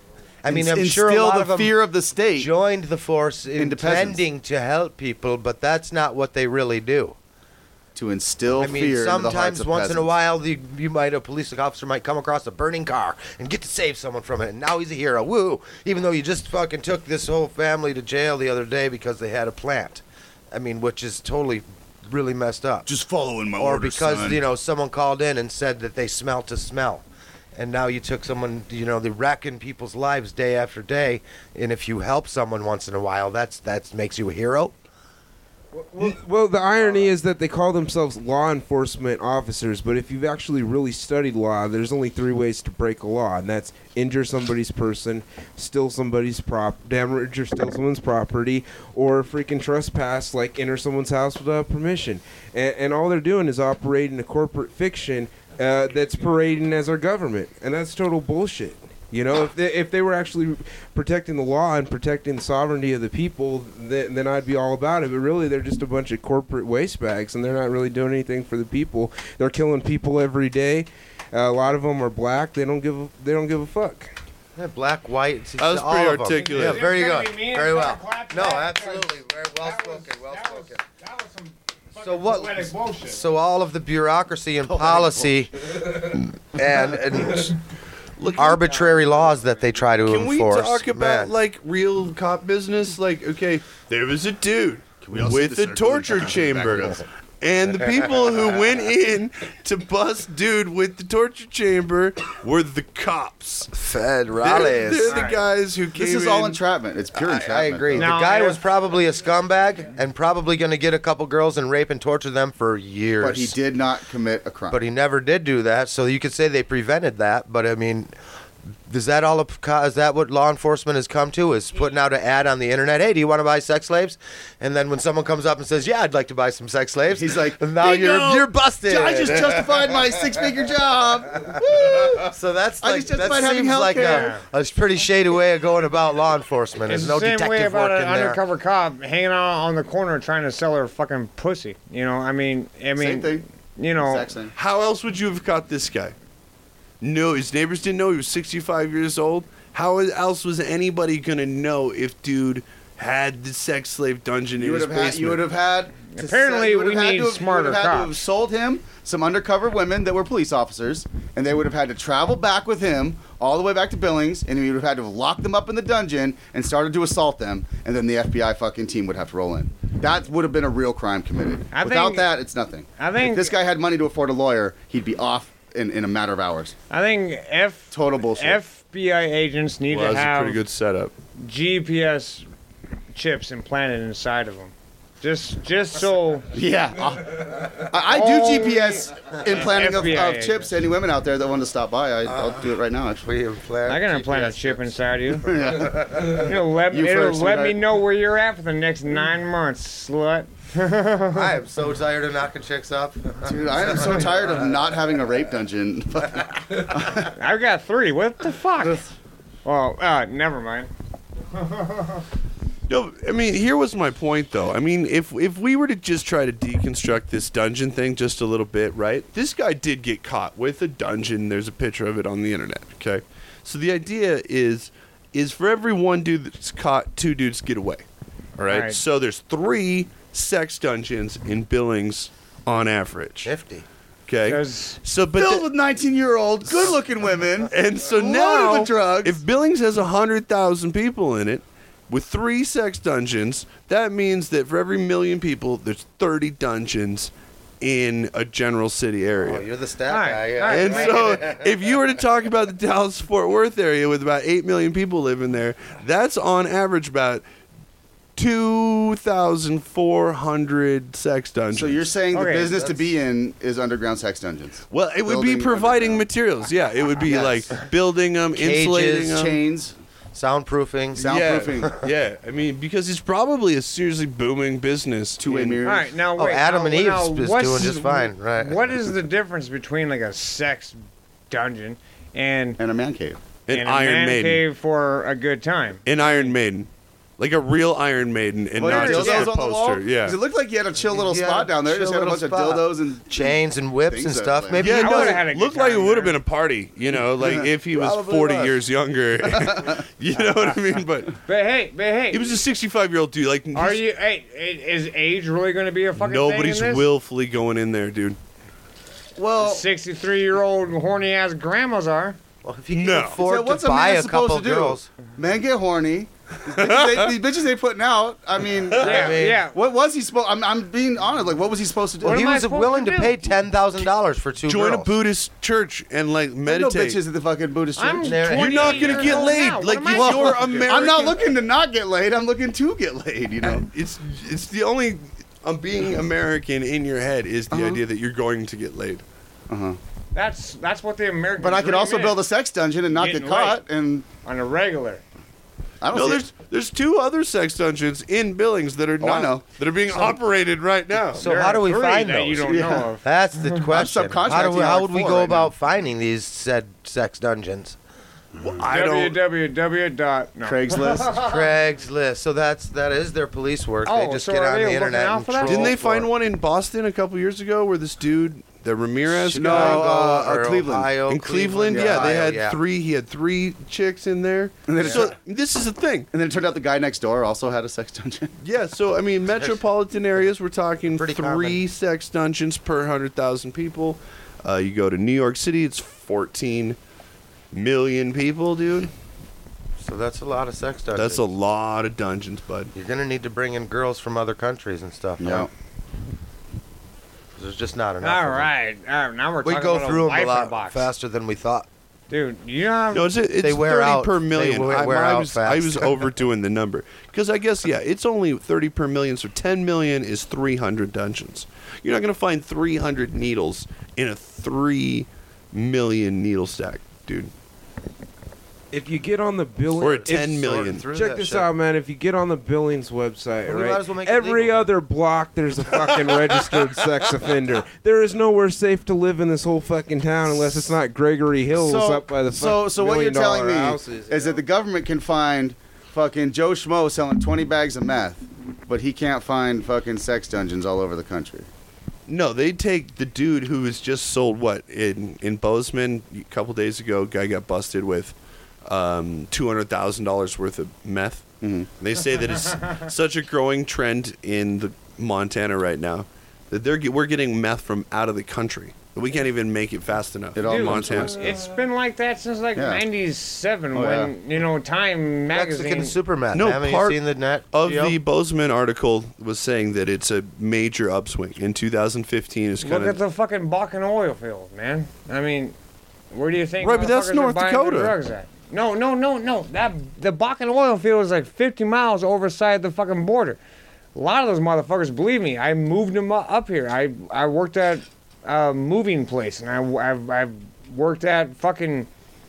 I mean, I'm Instill sure a lot the of them fear of the state. joined the force into peasants. intending to help people, but that's not what they really do. To instill I mean, fear into the hearts sometimes of once in a peasants. while, the, you might a police officer might come across a burning car and get to save someone from it, and now he's a hero. Woo! Even though you just fucking took this whole family to jail the other day because they had a plant. I mean, which is totally, really messed up. Just following my or orders, because son. you know someone called in and said that they smelt a smell, and now you took someone. You know, they wrecking people's lives day after day, and if you help someone once in a while, that's that makes you a hero. Well, well, the irony is that they call themselves law enforcement officers, but if you've actually really studied law, there's only three ways to break a law, and that's injure somebody's person, steal somebody's prop, damage or steal someone's property, or freaking trespass, like enter someone's house without permission. And, and all they're doing is operating a corporate fiction uh, that's parading as our government, and that's total bullshit. You know, if they, if they were actually protecting the law and protecting the sovereignty of the people, then, then I'd be all about it. But really, they're just a bunch of corporate waste bags, and they're not really doing anything for the people. They're killing people every day. Uh, a lot of them are black. They don't give a, they don't give a fuck. Yeah, black, white. It's, That was all pretty of them. articulate. Yeah, very It's gonna good. be me and Very well. Phil clap No, back, absolutely. Very well That was- spoken. Well that was- spoken. That was some So fucking what? poetic bullshit. So all of the bureaucracy and policy and, and arbitrary laws that they try to Can we enforce. talk about man. like real cop business? Like, okay, there was a dude we all see with the a circle torture in the chamber, background? and the people who went in to bust dude with the torture chamber were the cops. They're, Federales. they're the guys who came This is all in. entrapment. It's pure I, entrapment. I agree. though. No, the guy I- was probably a scumbag and probably going to get a couple girls and rape and torture them for years. But he did not commit a crime. But he never did do that. So you could say they prevented that. But I mean, Is that all? Of, is that what law enforcement has come to? Is putting out an ad on the internet? Hey, do you want to buy sex slaves? And then when someone comes up and says, "Yeah, I'd like to buy some sex slaves," He's like, "Now "Bingo! you're you're busted." I just justified my six-figure job. So that's I like just that justified having seems like healthcare. a, a pretty shady way of going about law enforcement. It's There's no the same way detective about work an in there. undercover cop hanging out on the corner trying to sell her fucking pussy. You know, I mean, I Same mean, thing. you know, Exact same. How else would you have caught this guy? No, his neighbors didn't know he was sixty-five years old. How else was anybody gonna know if dude had the sex slave dungeon You in would his have had. basement? You would have had. to Apparently sell- you would we have had need to have- smarter You would have had to have cops. sold him some undercover women that were police officers, and they would have had to travel back with him all the way back to Billings, and he would have had to have locked them up in the dungeon and started to assault them, and then the F B I fucking team would have to roll in. That would have been a real crime committed. I Without think- that, it's nothing. I think- if this guy had money to afford a lawyer, he'd be off in, in a matter of hours. I think F Total bullshit. F B I agents need well, to that's a have pretty good setup. G P S chips implanted inside of them, just just so. Yeah, I, I do Oh, G P S implanting of, F B I of chips agents. to any women out there that want to stop by. I, I'll do it right now. Actually. We implant I can implant a G P S chip chips. inside you. It'll let, You it'll first, let me sweetheart. know where you're at for the next nine months, slut. I am so tired of knocking chicks up. Dude, I am so tired of not having a rape dungeon. I've got three. What the fuck? Well, uh, never mind. No, I mean, here was my point, though. I mean, if if we were to just try to deconstruct this dungeon thing just a little bit, right? This guy did get caught with a dungeon. There's a picture of it on the internet, okay? So the idea is, is for every one dude that's caught, two dudes get away, all right? Right. So there's three sex dungeons in Billings on average, Fifty. okay? Because So, but Filled the- with nineteen-year-old, good-looking women. and so Loaded now, with drugs. if Billings has one hundred thousand people in it, with three sex dungeons, that means that for every million people, there's thirty dungeons in a general city area. Oh, you're the stat All right, guy. Yeah. all right. And so, if you were to talk about the Dallas-Fort Worth area with about eight million people living there, that's on average about two thousand four hundred sex dungeons. So you're saying the Okay, business to that's- be in is underground sex dungeons? well, it would be building providing underground. materials. Yeah, it would be Yes. like building them, Cages, insulating them. Chains, Soundproofing. soundproofing, Yeah, I mean, because it's probably a seriously booming business. two-way in- mirrors. all right, now Oh, wait. Adam now, and Eve now, is what's- doing just fine, right. What is the difference between like a sex dungeon and And a man cave. An and a Iron man Maiden. cave for a good time? An Iron Maiden. Like a real Iron Maiden and Well, not there were just dildos a on the wall? poster. Yeah. 'Cause it looked like you had a chill little You had spot a down there. Just chill had a bunch little of spot. dildos and Chains and whips Things and that stuff. way. Maybe Yeah, you I know, would've had a good looked like it time would have there. been a party, you know, like if he was Probably forty was. years younger. You know what I mean? But But hey, but hey, he was a sixty-five-year-old dude. Like, are he's- you? Hey, is age really going to be a fucking nobody's thing in this? willfully going in there, dude. well. sixty-three-year-old horny ass grandmas are. well, if you can No. afford So what's to a buy man a supposed couple to do? girls. Men get horny. These bitches, they, these bitches they putting out. I mean, Yeah, mean, yeah. what was he supposed? I'm, I'm being honest. Like, what was he supposed to do? What He am I was supposed willing to to do? pay ten thousand dollars for two Join girls. a Buddhist church and like There's no meditate. bitches at the fucking Buddhist church. I'm There- You're twenty not gonna years get old laid. now. What Like am I you're supposed to do? American. I'm not looking to not get laid. I'm looking to get laid. You know. It's it's the only. Um, being American in your head is the Uh-huh. idea that you're going to get laid. Uh huh. That's that's what the American. But I could dream also is, build a sex dungeon and not get Getting caught. And on a regular. I don't No, see there's it. there's two other sex dungeons in Billings that are Oh, I not know. that are being operated right now. So There how are do we three find that those? you don't Yeah. know of? That's the question. How, subcontracting do we, how like would we four go right about now. finding these said sex dungeons? I don't. www. dot no. Craigslist. Craigslist. So that's that is their police work. Oh, they just so get are on they the looking internet out and for that? troll Didn't they for find it. one in Boston a couple years ago where this dude, the Ramirez No, guy, uh, or uh, Cleveland. Ohio, in Cleveland? Yeah, Ohio, they had yeah. three. He had three chicks in there. And then it So tur- this is the thing. And then it turned out the guy next door also had a sex dungeon. Yeah. So I mean, metropolitan areas, we're talking Pretty three common. sex dungeons per hundred thousand people. Uh, you go to New York City, it's fourteen million people, dude. So that's a lot of sex dungeons. That's a lot of dungeons, bud. You're gonna need to bring in girls from other countries and stuff. Yeah. huh? There's just not enough. All of them. right. All right. Now we're We talking go about through a them life a in lot box. faster than we thought. Dude, you know. No, it's it's They wear thirty out- per they million. wear- I, wear I out was I was fast. overdoing the number because I guess yeah, it's only thirty per million, so ten million is three hundred dungeons. You're not gonna find three hundred needles in a three million needle stack, dude. if you get on the Billings, We're at ten million. Through check that this shit. out, man. If you get on the Billings website, Well, we might right, as well make it every legal. other block there's a fucking registered sex offender. There is nowhere safe to live in this whole fucking town unless it's not Gregory Hills So, up by the so, fucking so what you're million telling dollar me houses, you is that know? the government can find fucking Joe Schmo selling twenty bags of meth, but he can't find fucking sex dungeons all over the country. No, they take the dude who was just sold what in in Bozeman a couple days ago. Guy got busted with um, two hundred thousand dollars worth of meth. Mhm. They say that it's such a growing trend in the Montana right now that they're get, we're getting meth from out of the country. We can't even make it fast enough. It all in comes Montana. from- It's been like that since like Yeah. ninety-seven Oh, when, you know, Time magazine. Mexican super meth. No, Haven't part you seen the net? Of Gio? the Bozeman article was saying that it's a major upswing in two thousand fifteen. Is Look kind at of the fucking Bakken oil field, man. I mean, where do you think Right, but that's motherfuckers are North buying their Dakota. drugs at? No, no, no, no. That the Bakken oil field is like fifty miles overside the fucking border. A lot of those motherfuckers, believe me, I moved them u- up here. I I worked at a moving place, and I I've, I've worked at fucking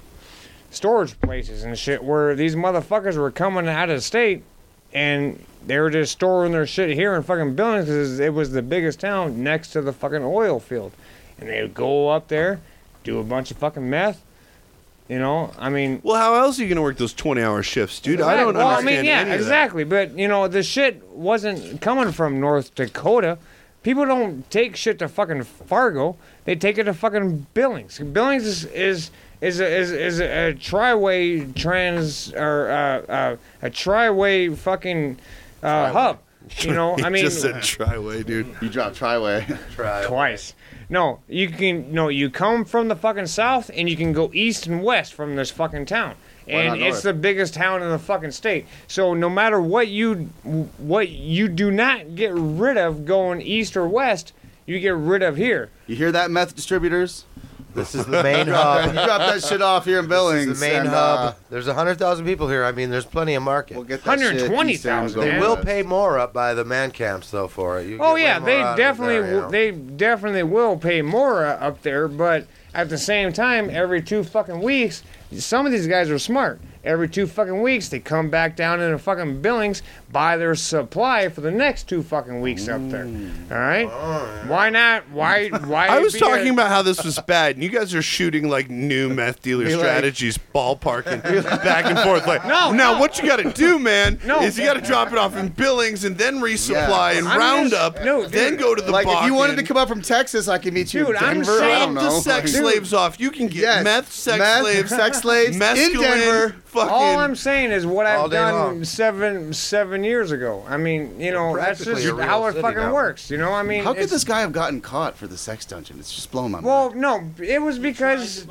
storage places and shit where these motherfuckers were coming out of state, and they were just storing their shit here in fucking Billings because it was the biggest town next to the fucking oil field, and they would go up there, do a bunch of fucking meth. You know, I mean, well, how else are you going to work those twenty-hour shifts, dude? I don't well, understand I mean, yeah, any of that. exactly. But you know, the shit wasn't coming from North Dakota. People don't take shit to fucking Fargo. They take it to fucking Billings. Billings is is is a, is, is a, a tri-way trans or uh, uh, a tri-way fucking uh, hub. You know, I mean, just said Triway, dude. You drop Triway. Try. twice. No, you can no, you come from the fucking south and you can go east and west from this fucking town. Why not And it's north? the biggest town in the fucking state. So no matter what you what you do not get rid of going east or west, you get rid of here. You hear that, meth distributors? This is the main You hub. drop that shit off here in Billings. This is the main and, hub. uh, There's one hundred thousand people here. I mean, there's plenty of market. we'll get that shit one hundred twenty east and thousand, go They man. will west. pay more up by the man camps though for it. You Oh get way yeah, more they out of it definitely there, you w- know. they definitely will pay more uh, up there, but at the same time, every two fucking weeks, some of these guys are smart. Every two fucking weeks, they come back down into fucking Billings, buy their supply for the next two fucking weeks up there. All right? Why not? Why? Why? I was be talking a- about how this was bad, and you guys are shooting like new meth dealer Be like- strategies, ballparking back and forth. Like, No, now no. what you got to do, man, No. is you got to drop it off in Billings and then resupply Yeah. and I'm round just- up, no, dude. then go to the Like, if you wanted to Bakken. come up from Texas, I could meet you Dude, in I'm Denver. I saying don't Drop know. the sex Like, slaves off. You can get Yes. meth, sex Meth, slaves, sex slaves in mescaline, Denver. fucking. All I'm saying is what All I've day done long. seven seven years ago. I mean, you know, that's practically just a real how it city fucking now. works. You know, I mean, How could it's- this guy have gotten caught for the sex dungeon? It's just blowing my Well, mind. no, it was because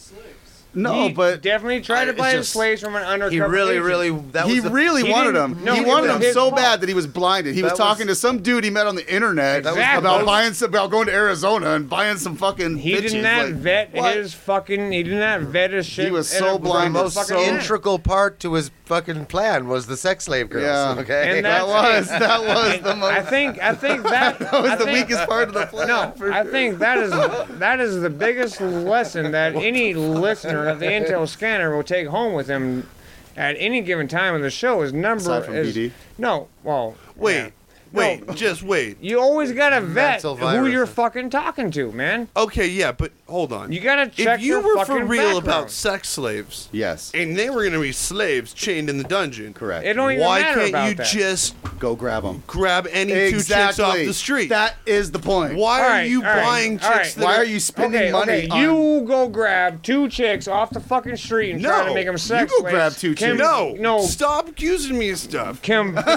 No, he but definitely tried to it's buy the just- slaves from an undercover. He really, agent. really. That he was the, really he wanted didn't- him. no, he it wanted was him his so fault. bad that he was blinded. He was That talking was- to some dude he met on the internet Exactly. about buying some, about going to Arizona and buying some fucking. He bitches. did not like, vet what? his fucking. He did not vet his shit. He was in so a- blind. the in a most fucking manner. integral part to his fucking plan was the sex slave girls. Yeah. Okay. And That was that was And the most. I think. I think that. that was I the think, weakest part of the plan. No, for I sure. think that is that is the biggest lesson that any listener of the Intel Scanner will take home with him at any given time in the show is number Aside from is B D. no. Well, Wait, yeah. wait, No. just wait. You always gotta vet Mental who you're viruses. fucking talking to, man. Okay, yeah, but hold on. You gotta check if you your were fucking for real about background. sex slaves, Yes, and they were going to be slaves chained in the dungeon, correct. It don't even why matter can't about you that. just Go grab them. grab any two chicks off the street? That is the point. Why All are right, you all right, buying all chicks right. that Why are are you spending Okay, money okay, on? you go grab two chicks off the fucking street and try No, to make them you sex go slaves. grab two Kim, chicks. No, no, stop accusing me of stuff. Kim, no,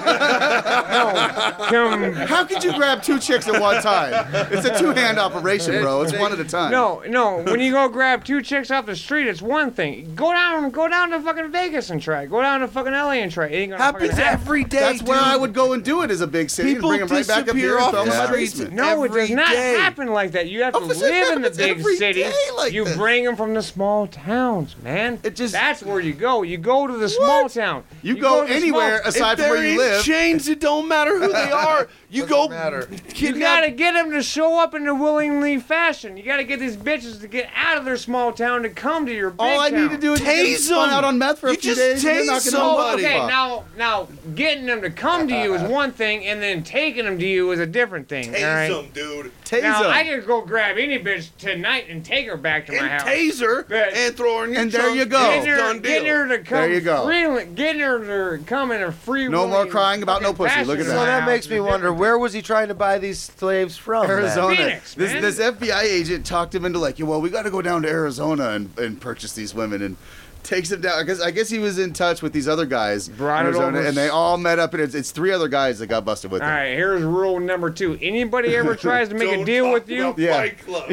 Kim, How could you grab two chicks at one time? It's a two-hand operation, bro. It's one at a time. no, no. When you go grab two chicks off the street, it's one thing. Go down, go down to fucking Vegas and try. Go down to fucking L A and try. It ain't gonna Happens fucking happen. every day. That's where dude. I would go and do it as a big city People and bring them right back up disappear here and off throw them the in my streets. basement. No, it every does not day. happen like that. You have to Officer, live in the happens big every city. day like you this. bring them from the small towns, man. It just- That's where you go. You go to the small town. You, go, to the anywhere small- aside if from where they're you in live. chains, it don't matter who they are. You Doesn't go matter. You kidnap. gotta get them to show up in a willingly fashion. You gotta get these bitches to get out of their small town to come to your big All I town. need to do is Tase get spun them. out on meth for a You few just days and then tase knock it somebody. Okay, off. now now getting them to come to you is one thing, and then taking them to you is a different thing. all right? Tase them, dude. Tase Now them. I could go grab any bitch tonight and take her back to my And house. taser But- and throw her in your And there trunk. you go. Getting her, Done getting deal. her to come There you go. freely, getting her to come in a free. No more willing crying about no fucking pussy. Look at fashion that. to So my that house makes is me a wonder, different where was he trying to buy these slaves from? then? Arizona. Phoenix, this man. this F B I agent talked him into like, well, we got to go down to Arizona and, and purchase these women, and takes him down. I guess I guess he was in touch with these other guys, in Brought it Arizona, over. and they all met up, and it's, it's three other guys that got busted with All him. right, here's rule number two. Anybody ever tries to make a Don't deal talk with you, about Yeah. Fight Club.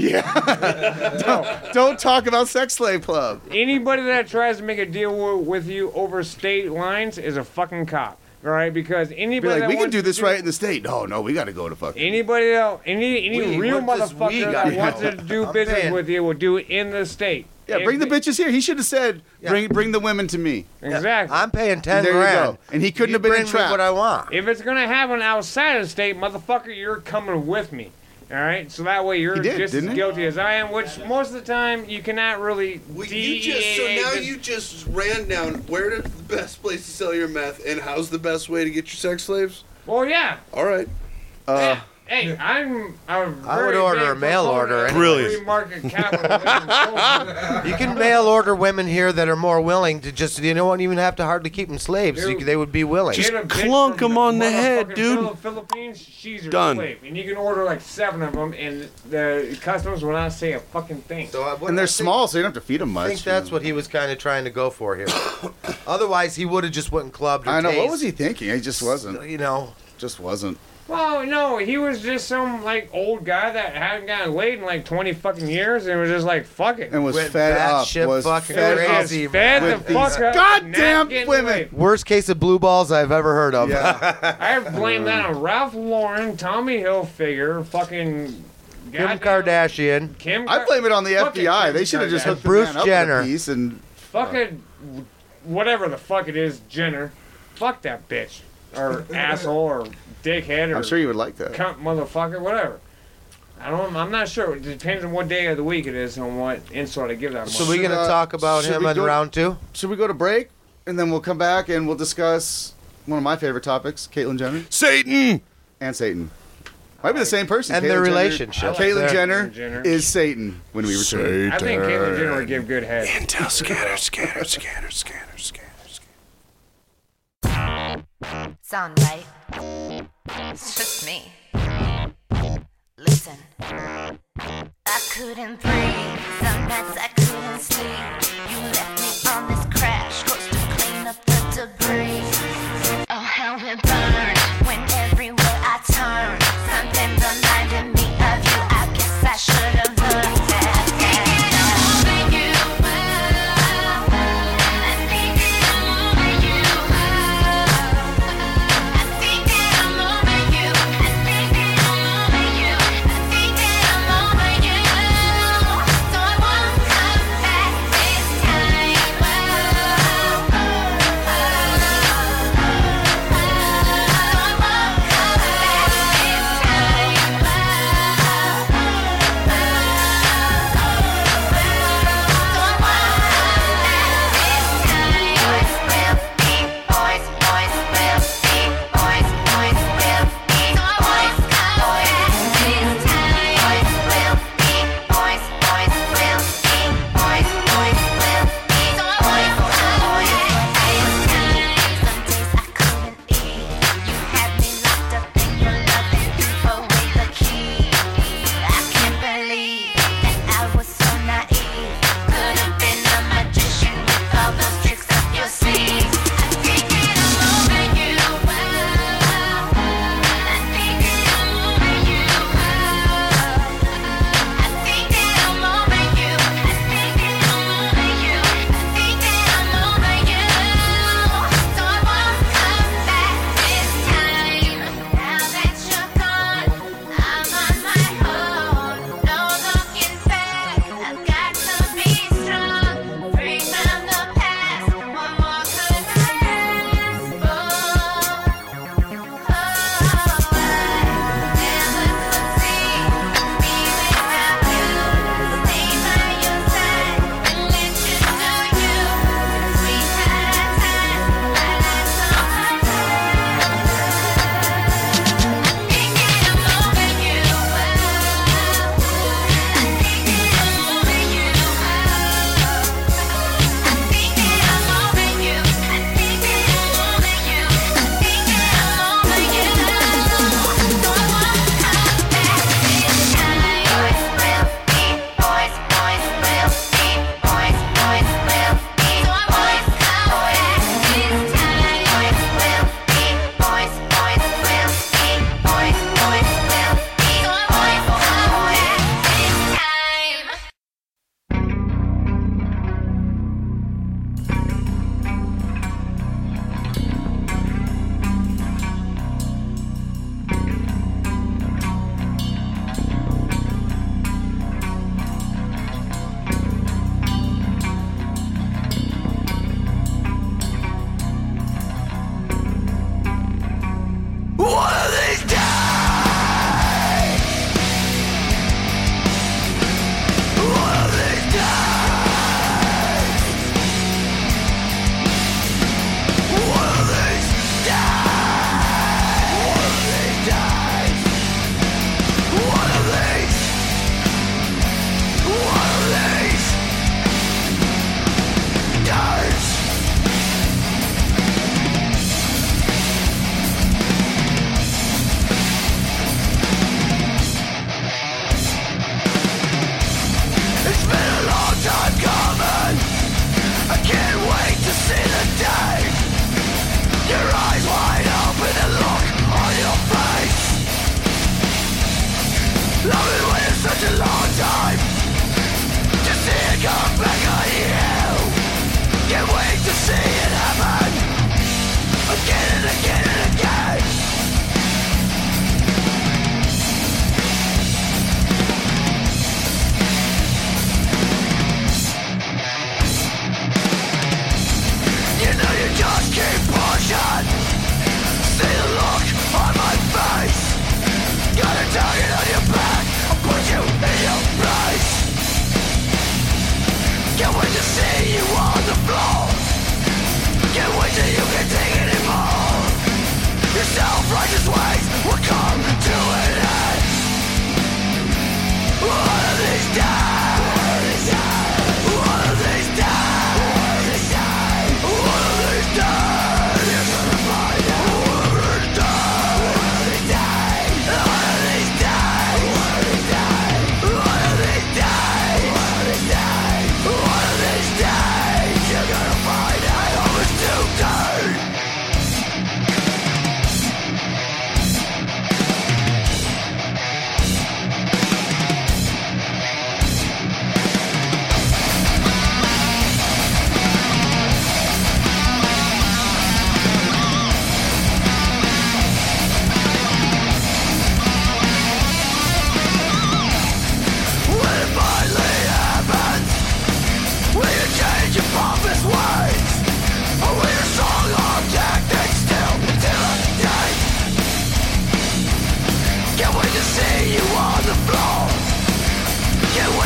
don't, don't talk about sex slave club. anybody that tries to make a deal w- with you over state lines is a fucking cop. All right, because anybody Be like, that we can wants do to this right in the state. No, no, we got to go to fucking. Anybody else, any any We- real what does we motherfucker got that wants to to do? do I'm business paying. with you will do it in the state. Yeah, If bring the it- bitches here. He should have said, bring bring the women to me. Exactly. I'm paying ten There you grand. go. And he couldn't You have been bring me entrapped. what I want. If it's gonna happen outside of the state, motherfucker, you're coming with me. All right, so that way you're He did, just as didn't he? guilty as I am. Which most of the time you cannot really. Well, D you E just so A now just- you just ran down where the best place to sell your meth and how's the best way to get your sex slaves? Well, yeah. All right. Uh, Hey, I'm. I'm I would very order big a mail proponent order of Brilliant. free market capitalism. You can mail order women here that are more willing to just, you don't even have to hardly keep them slaves. You, they would be willing. Just Get a bitch clunk from 'em on the head, motherfucking dude. Phil- Philippines, she's your Done. slave, and you can order like seven of them, and the customs will not say a fucking thing. So I- and they're I think- small, so you don't have to feed them much. I think that's what he was kind of trying to go for here. Otherwise, he would have just went and clubbed or I know. What tased. was he thinking? He just wasn't. You know, Just wasn't. Well, no, he was just some like old guy that hadn't gotten laid in like twenty fucking years, and was just like, fuck it. And was Went fed up. batshit Was fucking fed up. crazy. Just fed with the fuck these up. goddamn not getting women. laid. worst case of blue balls I've ever heard of. Yeah. I have blamed that on Ralph Lauren, Tommy Hilfiger, fucking Kim goddamn- Kardashian. Kim. I blame it on the Fuck F B I. it, They should have just Kardashian. hooked the Bruce man up Jenner. with a piece and Fucking whatever the fuck it is, Jenner. Fuck that bitch or asshole or dickhead or I'm sure you would like that. cunt motherfucker, whatever. I don't. I'm not sure. It depends on what day of the week it is and what insult I give that. So motherfucker. we're Should, gonna uh, talk about should him we in go- round two. Should we go to break and then we'll come back and we'll discuss one of my favorite topics, Caitlyn Jenner Satan! and Satan. Might be the same person. And Caitlyn their Jenner- relationship. Caitlyn There. Jenner, Jenner. is Satan when we return. I think Caitlyn Jenner would give good head. Intel scanner, scanner, scanner, scanner, scanner, scanner. Sound right? It's just me. Listen. I couldn't breathe. Some nights I couldn't sleep. You left me on this crash course to clean up the debris. Oh, how it burned when everywhere I turned. Something reminded me of you. I guess I should have learned that. So I want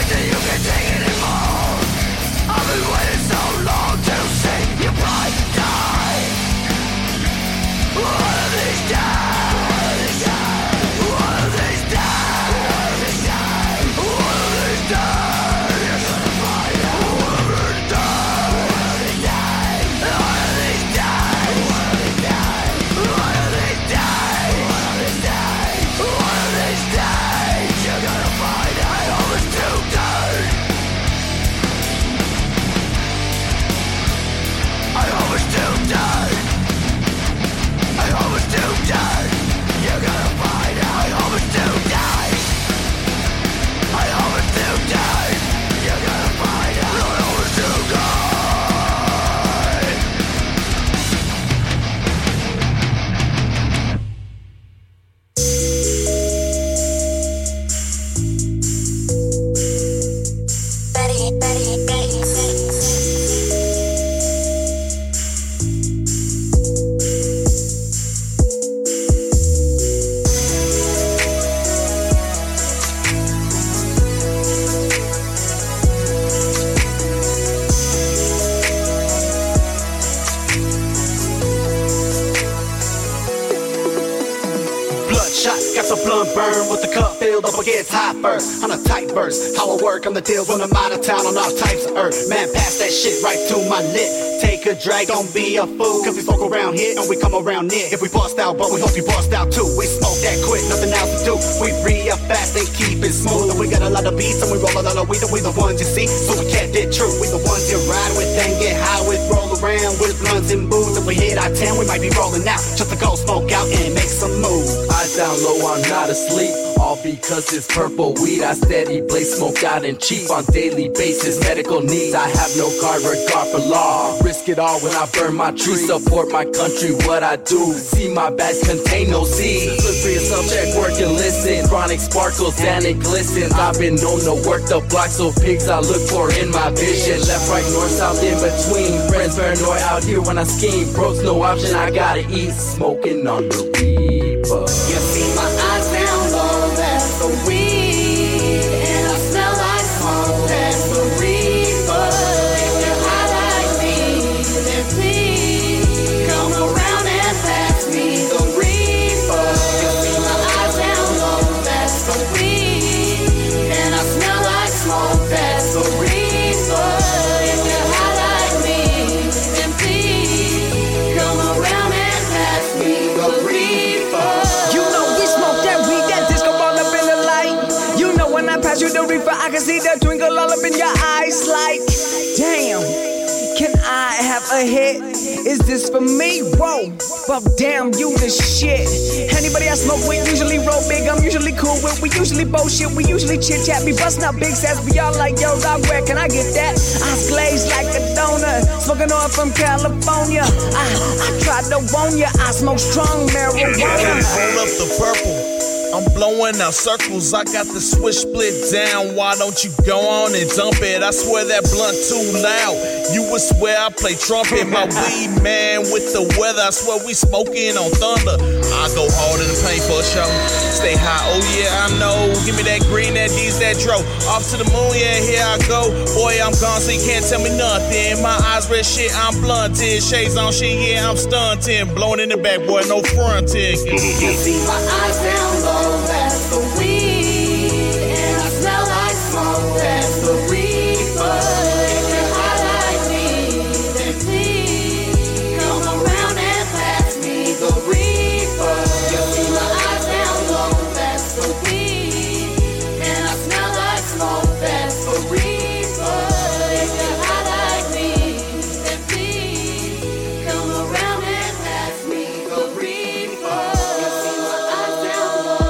burn with the cup filled up against hot first. On a tight verse, how I work on the deals when I'm out of town on all types of earth. Man, pass that shit right to my lip. Take a drag, don't be a fool. Cause we smoke around here and we come around near. If we bust out, but we hope you bust out too. We smoke that quick, nothing else to do. We re-up fast and keep it smooth. And we got a lot of beats and we roll a lot of weed. And we the ones you see, so we kept it true. We the ones you ride with and get high with. Roll around with blunts and booze. If we hit our ten, we might be rolling out. Just to go smoke out and make some moves. I down low, I'm not asleep. All because it's purple weed. I steady blaze, smoke out and cheap on daily basis. Medical needs, I have no card, regard for law. Risk it all when I burn my tree. Support my country, what I do. See my bags contain no seeds. Look for yourself, check, work and listen. Chronic sparkles and it glistens. I've been known to work the block, so pigs I look for in my vision. Left, right, north, south, in between. Friends paranoid out here when I scheme. Bro's no option, I gotta eat. Smoking on the reaper. You see my eyes down low, that's the weed. And I smell like smoke, that's the reaper. If you're high like me, then please come around and pass me the reaper. You see my eyes down low, that's the weed. And I smell like smoke, that's the reaper. If you're high like me, then please come around and pass me the reaper. You know we smoke that weed, that disco all up in the light. You know when I pass you the reefer, I can see the twinkle all up in your eyes. Like, damn, can I have a hit? Is this for me? Whoa, well damn, you the shit. Anybody I smoke with usually roll big, I'm usually cool with. We usually bullshit, we usually chit chat. Be bustin' out big sets, we all like, yo dog, where can I get that? Eyes glazed like a donut, smoking on from California. I, I tried to warn ya, I smoke strong marijuana. Hold up the purple, I'm blowing out circles. I got the switch split down. Why don't you go on and dump it? I swear that blunt too loud. You would swear I play trumpet. My weed man with the weather. I swear we smoking on thunder. I go hard in the paint for a show. Stay high, oh yeah, I know. Give me that green, that D's, that dro. Off to the moon, yeah, here I go. Boy, I'm gone, so you can't tell me nothing. My eyes red shit, I'm blunted. Shades on shit, yeah, I'm stunting. Blowing in the back, boy, no fronting. You see my eyes down low, that's the weed. And I smell like smoke, that's the reaper. If you're high like me, then please come around and pass me the reaper. You see my eyes down low, that's the weed. And I smell like smoke, that's the reaper. If you're high like me, then please come around and pass me the reaper. You see my eyes down low.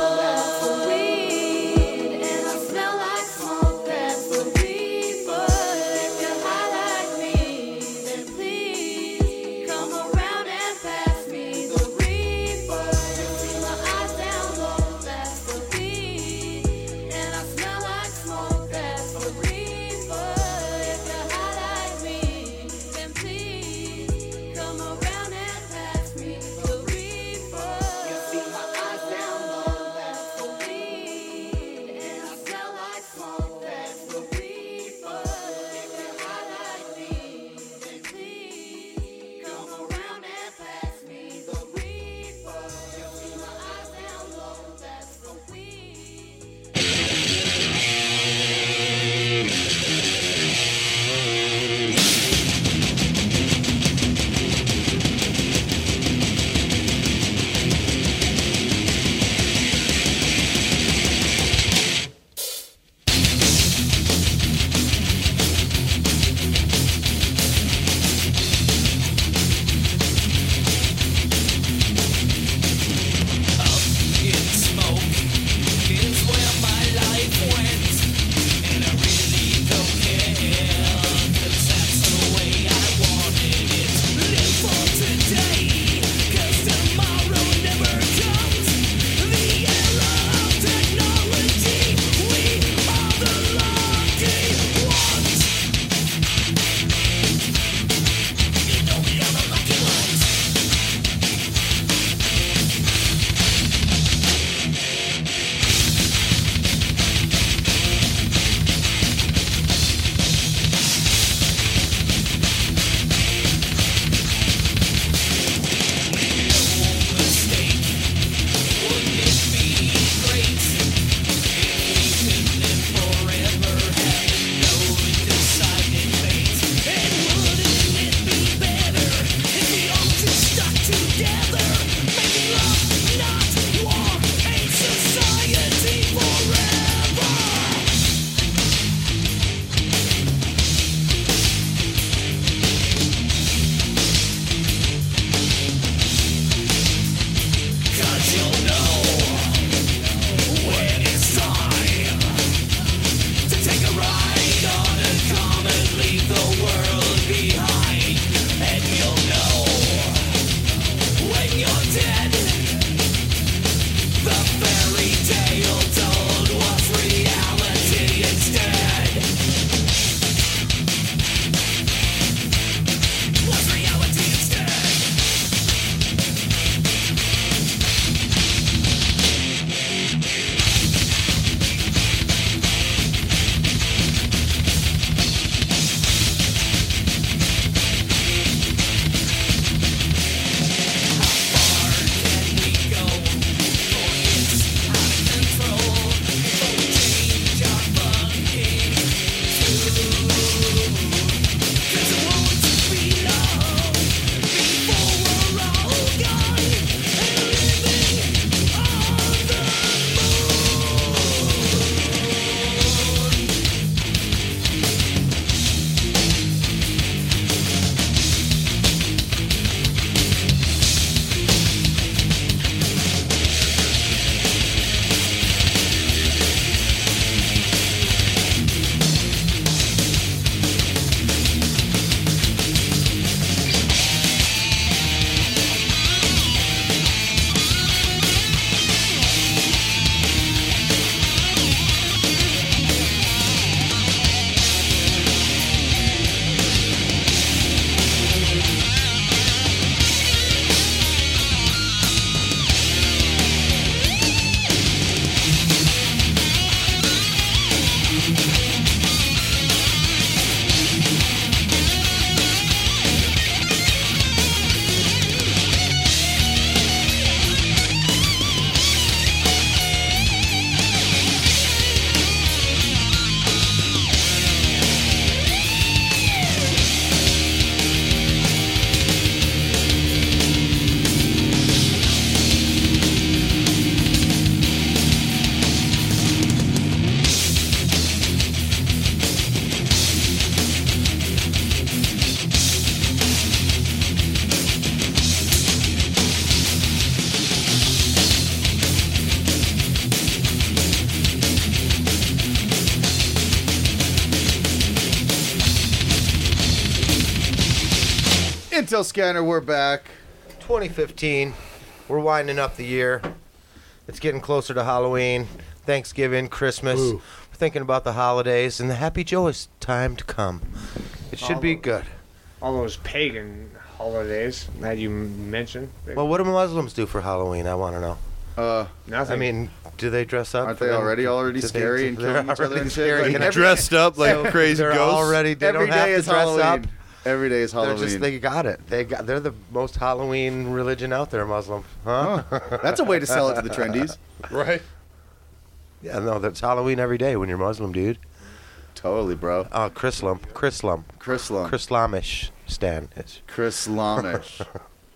Intel Scanner, we're back. twenty fifteen. We're winding up the year. It's getting closer to Halloween, Thanksgiving, Christmas. Ooh. We're thinking about the holidays and the happy, joyous time to come. It should All be the- good. All those pagan holidays that you mentioned. Well, what do Muslims do for Halloween? I want to know. Uh, Nothing. I mean, do they dress up? Aren't for they them? already already Do they- scary and they're killing each other already and shit? scary. Like, And every- Dressed up like crazy They're ghosts. already. They every don't have day to is dress Halloween. up. Every day is They're Halloween. just. They got it. They got. They're the most Halloween religion out there, Muslim. Huh? Huh. That's a way to sell it to the trendies. Right. Yeah, no, that's Halloween every day when you're Muslim, dude. Totally, bro. Oh, Chrislam, Chrislam, Chrislam. Chrislamish Stan. It's, Chris Lamish.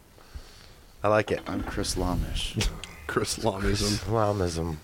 I like it. I'm Chris Lamish. Chrislamism. Islamism.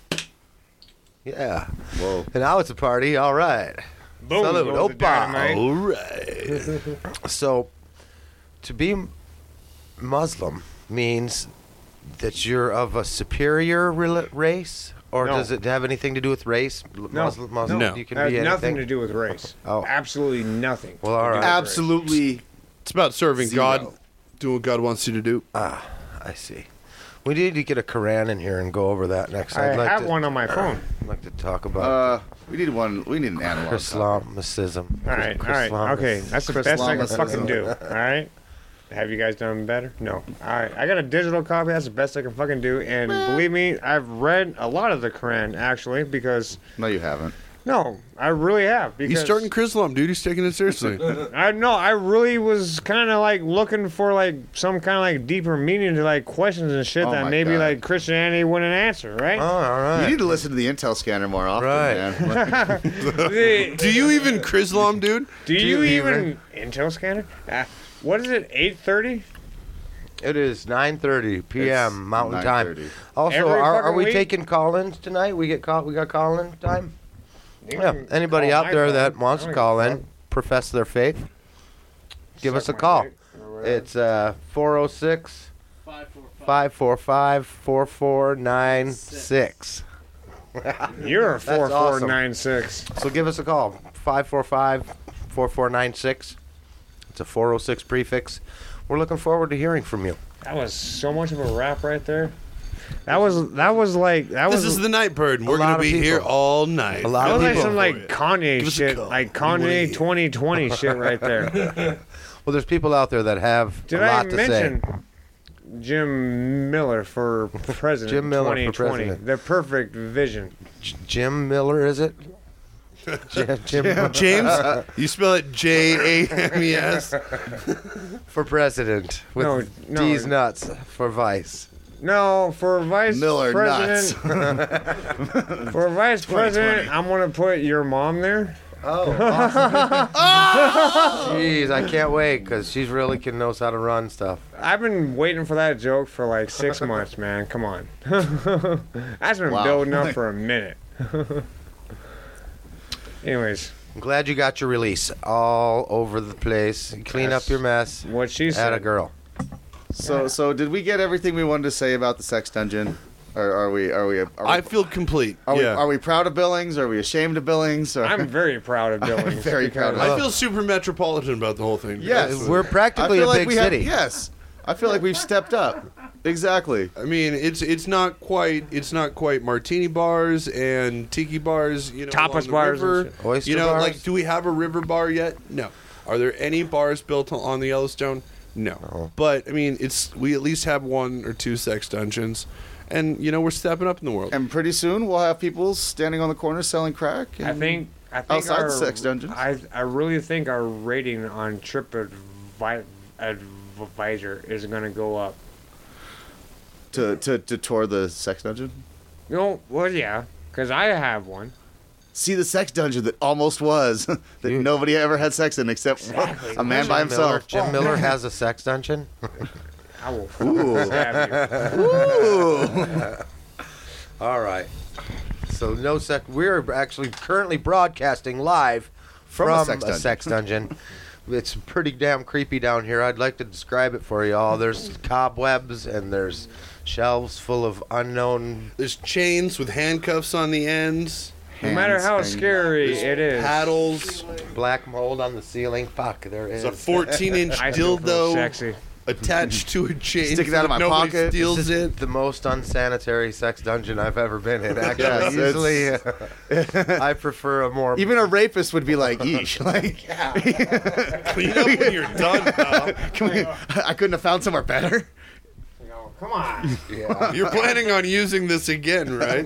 Yeah. Whoa. And now it's a party. All right. Boom, Salute. goes the Opa. dynamite. All right. So, to be Muslim means that you're of a superior rela- race, or No. does it have anything to do with race? Muslim, Muslim, No. you can That be has anything. nothing to do with race. Oh. Absolutely nothing. Well, all to do right. with race. Absolutely. It's about serving Zero. God, doing what God wants you to do. Ah, I see. We need to get a Quran in here and go over that next. I I'd like have to, one on my phone. I'd like to talk about Uh, we need one. We need an analog. copy. Islamicism. All right, all right, Chrislam- okay. That's the best I can Chrislamism. fucking do. All right. Have you guys done better? No. All right. I got a digital copy. That's the best I can fucking do. And believe me, I've read a lot of the Quran actually because No, you haven't. no, I really have. Because He's starting Chrislam, dude. He's taking it seriously. I no, I really was kind of like looking for like some kind of like deeper meaning to like questions and shit Oh that my maybe God. like Christianity wouldn't answer, right? Oh, all right. You need to listen to the Intel Scanner more often, Right. man. do Do you even Chrislam, dude? you, you even Intel scanner? Uh, what is it? eight thirty? It is nine thirty p.m. It's Mountain nine Time. thirty. Also, Every are, are fucking we week? taking call-ins tonight? We get call. We got call-in time. You Yeah. can Anybody call out my there phone. that wants I to don't call give a in, profess their faith, give Suck us a my call. dick or whatever. It's uh four oh six, five four five, four four nine six. You're a That's four four awesome. nine six. So give us a call, five four five, four four nine six. It's a four oh six prefix. We're looking forward to hearing from you. That was so much of a rap right there. That was that was like that This was is the Night Bird, and we're lot gonna of be people. here all night. A lot that of was like people. some like for you. Kanye Give us a shit, call. like We wanna Kanye hear. twenty twenty shit right there. Well, there's people out there that have Did a I lot to say. mention Jim Miller for president? Jim Miller for twenty twenty, president. the perfect vision. J- Jim Miller, is it? J- Jim James, you spell it J A M E S. for president with No, no. D's nuts for vice. No, for vice Miller president. For vice president, I'm gonna put your mom there. Oh, awesome. Jeez, I can't wait because she's really can knows how to run stuff. I've been waiting for that joke for like six months, man. Come on. That's been Wow. building up for a minute. Anyways, I'm glad you got your release all over the place. Clean Yes. up your mess. what she At said. a girl. So, so did we get everything we wanted to say about the sex dungeon, or are we? Are we? Are we, I feel complete. are, we yeah. are we proud of Billings? Are we ashamed of Billings? Or, I'm very proud of Billings. very proud of because- I feel super metropolitan about the whole thing. Yes. We're I practically feel a like big we have- city. yes, I feel like we've stepped up. Exactly. I mean, it's it's not quite it's not quite martini bars and tiki bars. You know, Tapas along the bars and river. shit. Oyster You know, bars? like, do we have a river bar yet? No. Are there any bars built on the Yellowstone? No. No. But I mean, it's we at least have one or two sex dungeons, and you know, we're stepping up in the world. And pretty soon we'll have people standing on the corner selling crack. I and- think. I think outside our, the sex dungeons. I I really think our rating on TripAdvisor Advisor is gonna go up. to, to to tour the sex dungeon. You know, well, yeah, because I have one. See the sex dungeon that almost was that You- nobody ever had sex in except Exactly. a man by Jim Miller, himself. Jim Miller has a sex dungeon. I will Ooh. stab you. Ooh. All right. So no sex. We're actually currently broadcasting live From from, a sex a dungeon. sex dungeon. It's pretty damn creepy down here. I'd like to describe it for you all. There's cobwebs and there's shelves full of unknown. There's chains with handcuffs on the ends. No matter how Hands hanging. scary it is. Paddles. Black mold on the ceiling. Fuck, there is. It's a fourteen inch I still feel dildo sexy. attached to a chain. Stick it so out of that my nobody pocket. steals This it. is the most unsanitary sex dungeon I've ever been in. Actually, Yes, usually uh, I prefer a more. Even a rapist would be like, "Eesh!" Like, Clean up when you're done, pal. can we, I couldn't have found somewhere better. You know, come on. yeah. You're planning on using this again, right?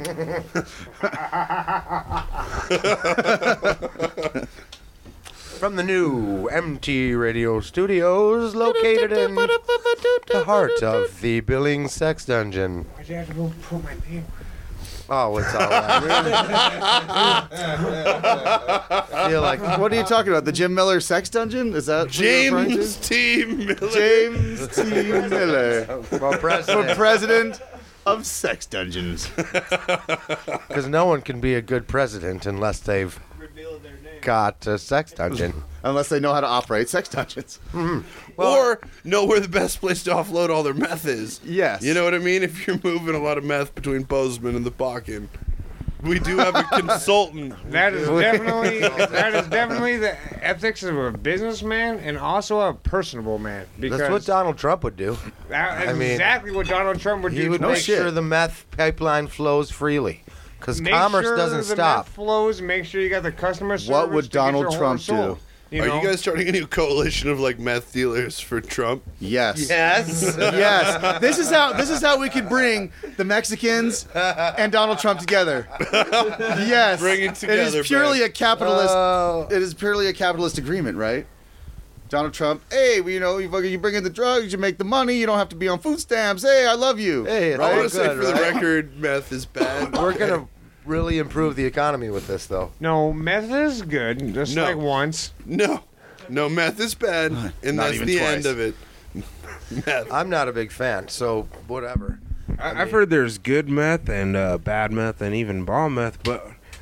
From the new M T Radio Studios, located in the heart of the Billings Sex Dungeon. Why'd you have to go put my name? Oh, it's all right. I feel like What are you talking about? The Jim Miller sex dungeon? Is that what you're referring to? James T. Miller. James T. Miller well, for president, president of sex dungeons. because no one can be a good president unless they've got a sex dungeon. Unless they know how to operate sex dungeons. Or know where the best place to offload all their meth is. Yes. You know what I mean? If you're moving a lot of meth between Bozeman and the Bakken, we do have a consultant. That is definitely that is definitely the ethics of a businessman and also a personable man. Because That's what Donald Trump would do. that I is mean, exactly what Donald Trump would He do. would to make make sure the meth pipeline flows freely, because make commerce sure doesn't the stop. meth flows. Make sure you got the customer service. What would to get Donald your Trump whole soul. do? You Are know? you guys starting a new coalition of like meth dealers for Trump? Yes. Yes. Yes. This is how this is how we could bring the Mexicans and Donald Trump together. Yes. Bring it It together, is purely man. a capitalist Oh. it is purely a capitalist agreement, right? Donald Trump, hey, well, you know, you fucking you bring in the drugs, you make the money, you don't have to be on food stamps. Hey, I love you. Hey, it's I all want to say good, for the right? record, meth is bad. We're gonna really improve the economy with this, though. No, meth is good, just No. like once. No. No, meth is bad, and Not that's even the twice. end of it. Meth. I'm not a big fan, so whatever. I, I've heard there's good meth and uh, bad meth and even bomb meth, but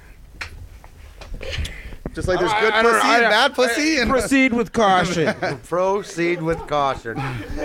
Just like there's I- good I don't- pussy I and don't- bad pussy and proceed with caution. Proceed with caution.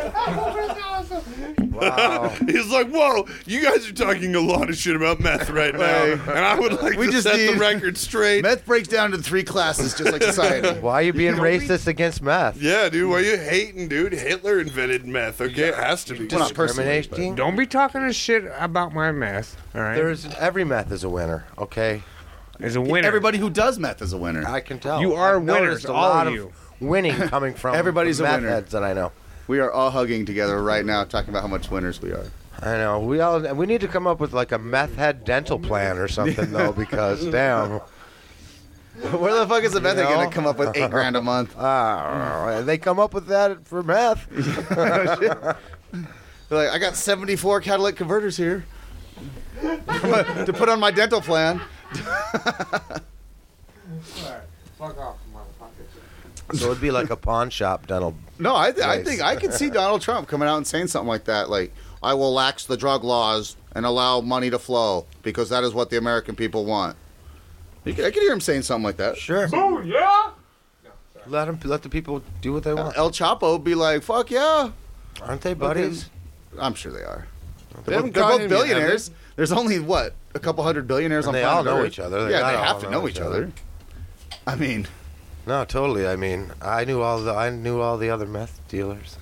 Wow. He's like, whoa, you guys are talking a lot of shit about meth right now, Hey. and I would like We to just set the need- record straight. meth breaks down into three classes just like society. Why are you being racist against meth? Yeah, dude, why are you hating, dude? Hitler invented meth, okay? It has to be. Well, not personally, Discriminating? Don't be talking a shit about my meth. All right, There's every meth is a winner, okay? is a winner. Everybody who does meth is a winner. I can tell. You are I've noticed winners, a all lot of of you. winning coming from Everybody's the a meth winner. heads that I know. We are all hugging together right now talking about how much winners we are. I know. We all we need to come up with like a meth head dental plan or something though, because damn. Where the fuck is the meth You know? going to come up with eight grand a month? Ah, they come up with that for meth. They're like, I got seventy-four catalytic converters here to put on my dental plan. Fuck off, motherfucker. So it'd be like a pawn shop dental. No, I, th- I Nice. think I could see Donald Trump coming out and saying something like that, like, I will lax the drug laws and allow money to flow because that is what the American people want. You could, I could hear him saying something like that. Sure. Oh yeah. Let them let the people do what they want. El Chapo would be like, fuck yeah. Aren't they buddies? I'm sure they are. They They're haven't both, they're caught both him yet, have they? billionaires. There's only, what, a couple hundred billionaires And on they all planet know Earth? each other. They yeah, they gotta have all to know know each each other. other. I mean, No, totally. I mean, I knew all the I knew all the other meth dealers.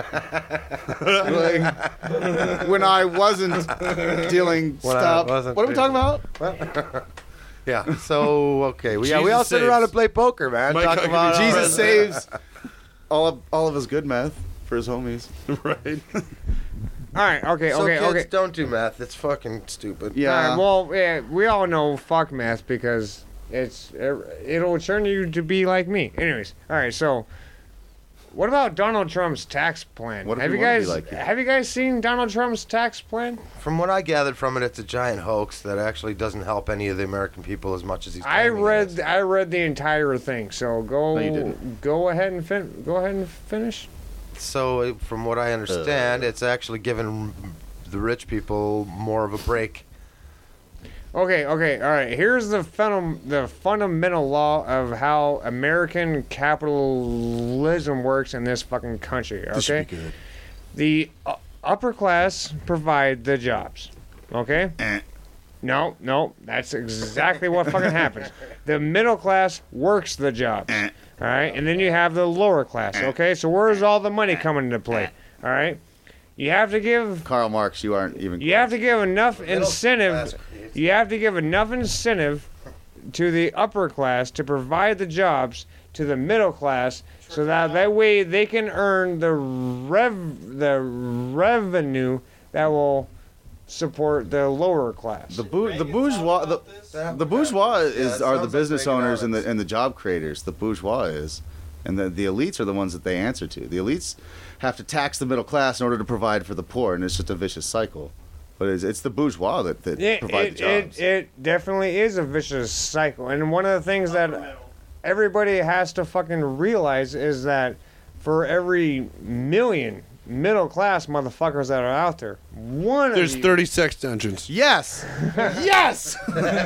like, when I wasn't dealing When I stuff. wasn't What are we talking about? Yeah. So okay, we, yeah, we Jesus all sit around saves. and play poker, man. Mike Talk Huckabee about uh, Jesus saves all of all of his good meth for his homies. Right. All right. Okay. So Okay. kids, Okay. don't do meth. It's fucking stupid. Yeah. All right, well, yeah, we all know fuck meth because it's it'll turn you to be like me. Anyways, all right. So, what about Donald Trump's tax plan? What if have we you wanna be guys like you? have you guys seen Donald Trump's tax plan? From what I gathered from it, it's a giant hoax that actually doesn't help any of the American people as much as he's. I claiming it read is. I read the entire thing. So go No, you didn't. go ahead and fin- go ahead and finish. So, uh, from what I understand, Uh. it's actually given the rich people more of a break. Okay, okay, all right. Here's the fundam- the fundamental law of how American capitalism works in this fucking country. Okay, the uh, upper class provide the jobs. Okay, Eh. No, no, that's exactly what fucking happens. The middle class works the jobs, all right? And then you have the lower class, okay? So where's all the money coming into play, all right? You have to give... Karl Marx, you aren't even... You have to give enough incentive... You have to give enough incentive to the upper class to provide the jobs to the middle class so that that way they can earn the rev the revenue that will support the lower class. The bou- the bourgeois the, the bourgeois is are the business owners and the and the job creators. The bourgeois is, and the the elites are the ones that they answer to. The elites have to tax the middle class in order to provide for the poor, and it's just a vicious cycle. But it's, it's the bourgeois that, that It, provide it, the jobs. it, it definitely is a vicious cycle. And one of the things that everybody has to fucking realize is that for every million middle class motherfuckers that are out there, one There's of you, thirty sex dungeons. Yes, yes.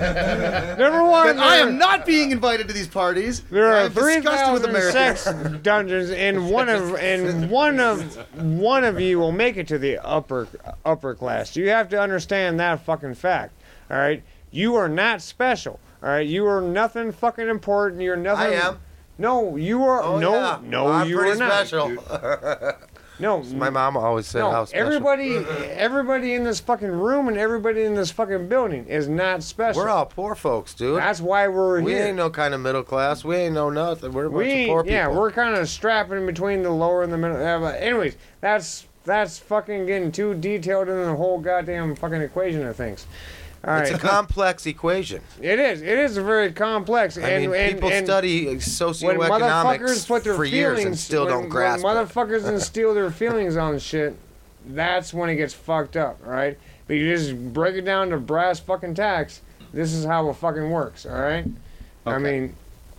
number one, But I there- am not being invited to these parties. There I are am three disgusted with thousand America. sex dungeons, and one of and one of one of you will make it to the upper upper class. You have to understand that fucking fact. All right, you are not special. All right, you are nothing fucking important. You're nothing. I am. No, you are. Oh, no, yeah. no, I'm you pretty are not. special. No, My mom always said no, how special. everybody, everybody in this fucking room and everybody in this fucking building is not special. We're all poor folks, dude. That's why we're we here. ain't no kind of middle class. We ain't no nothing. We're a bunch We of poor people. yeah, we're kind of strapping between the lower and the middle. Yeah, but anyways, that's that's fucking getting too detailed in the whole goddamn fucking equation of things. All It's right, a complex equation. it is. It is very complex. I and, mean, and, people and study when socioeconomics motherfuckers put their for feelings, years and still when, don't grasp when it. motherfuckers instill their feelings on shit, that's when it gets fucked up, all right? But you just break it down to brass fucking tacks. This is how it fucking works, all right? I Okay. mean,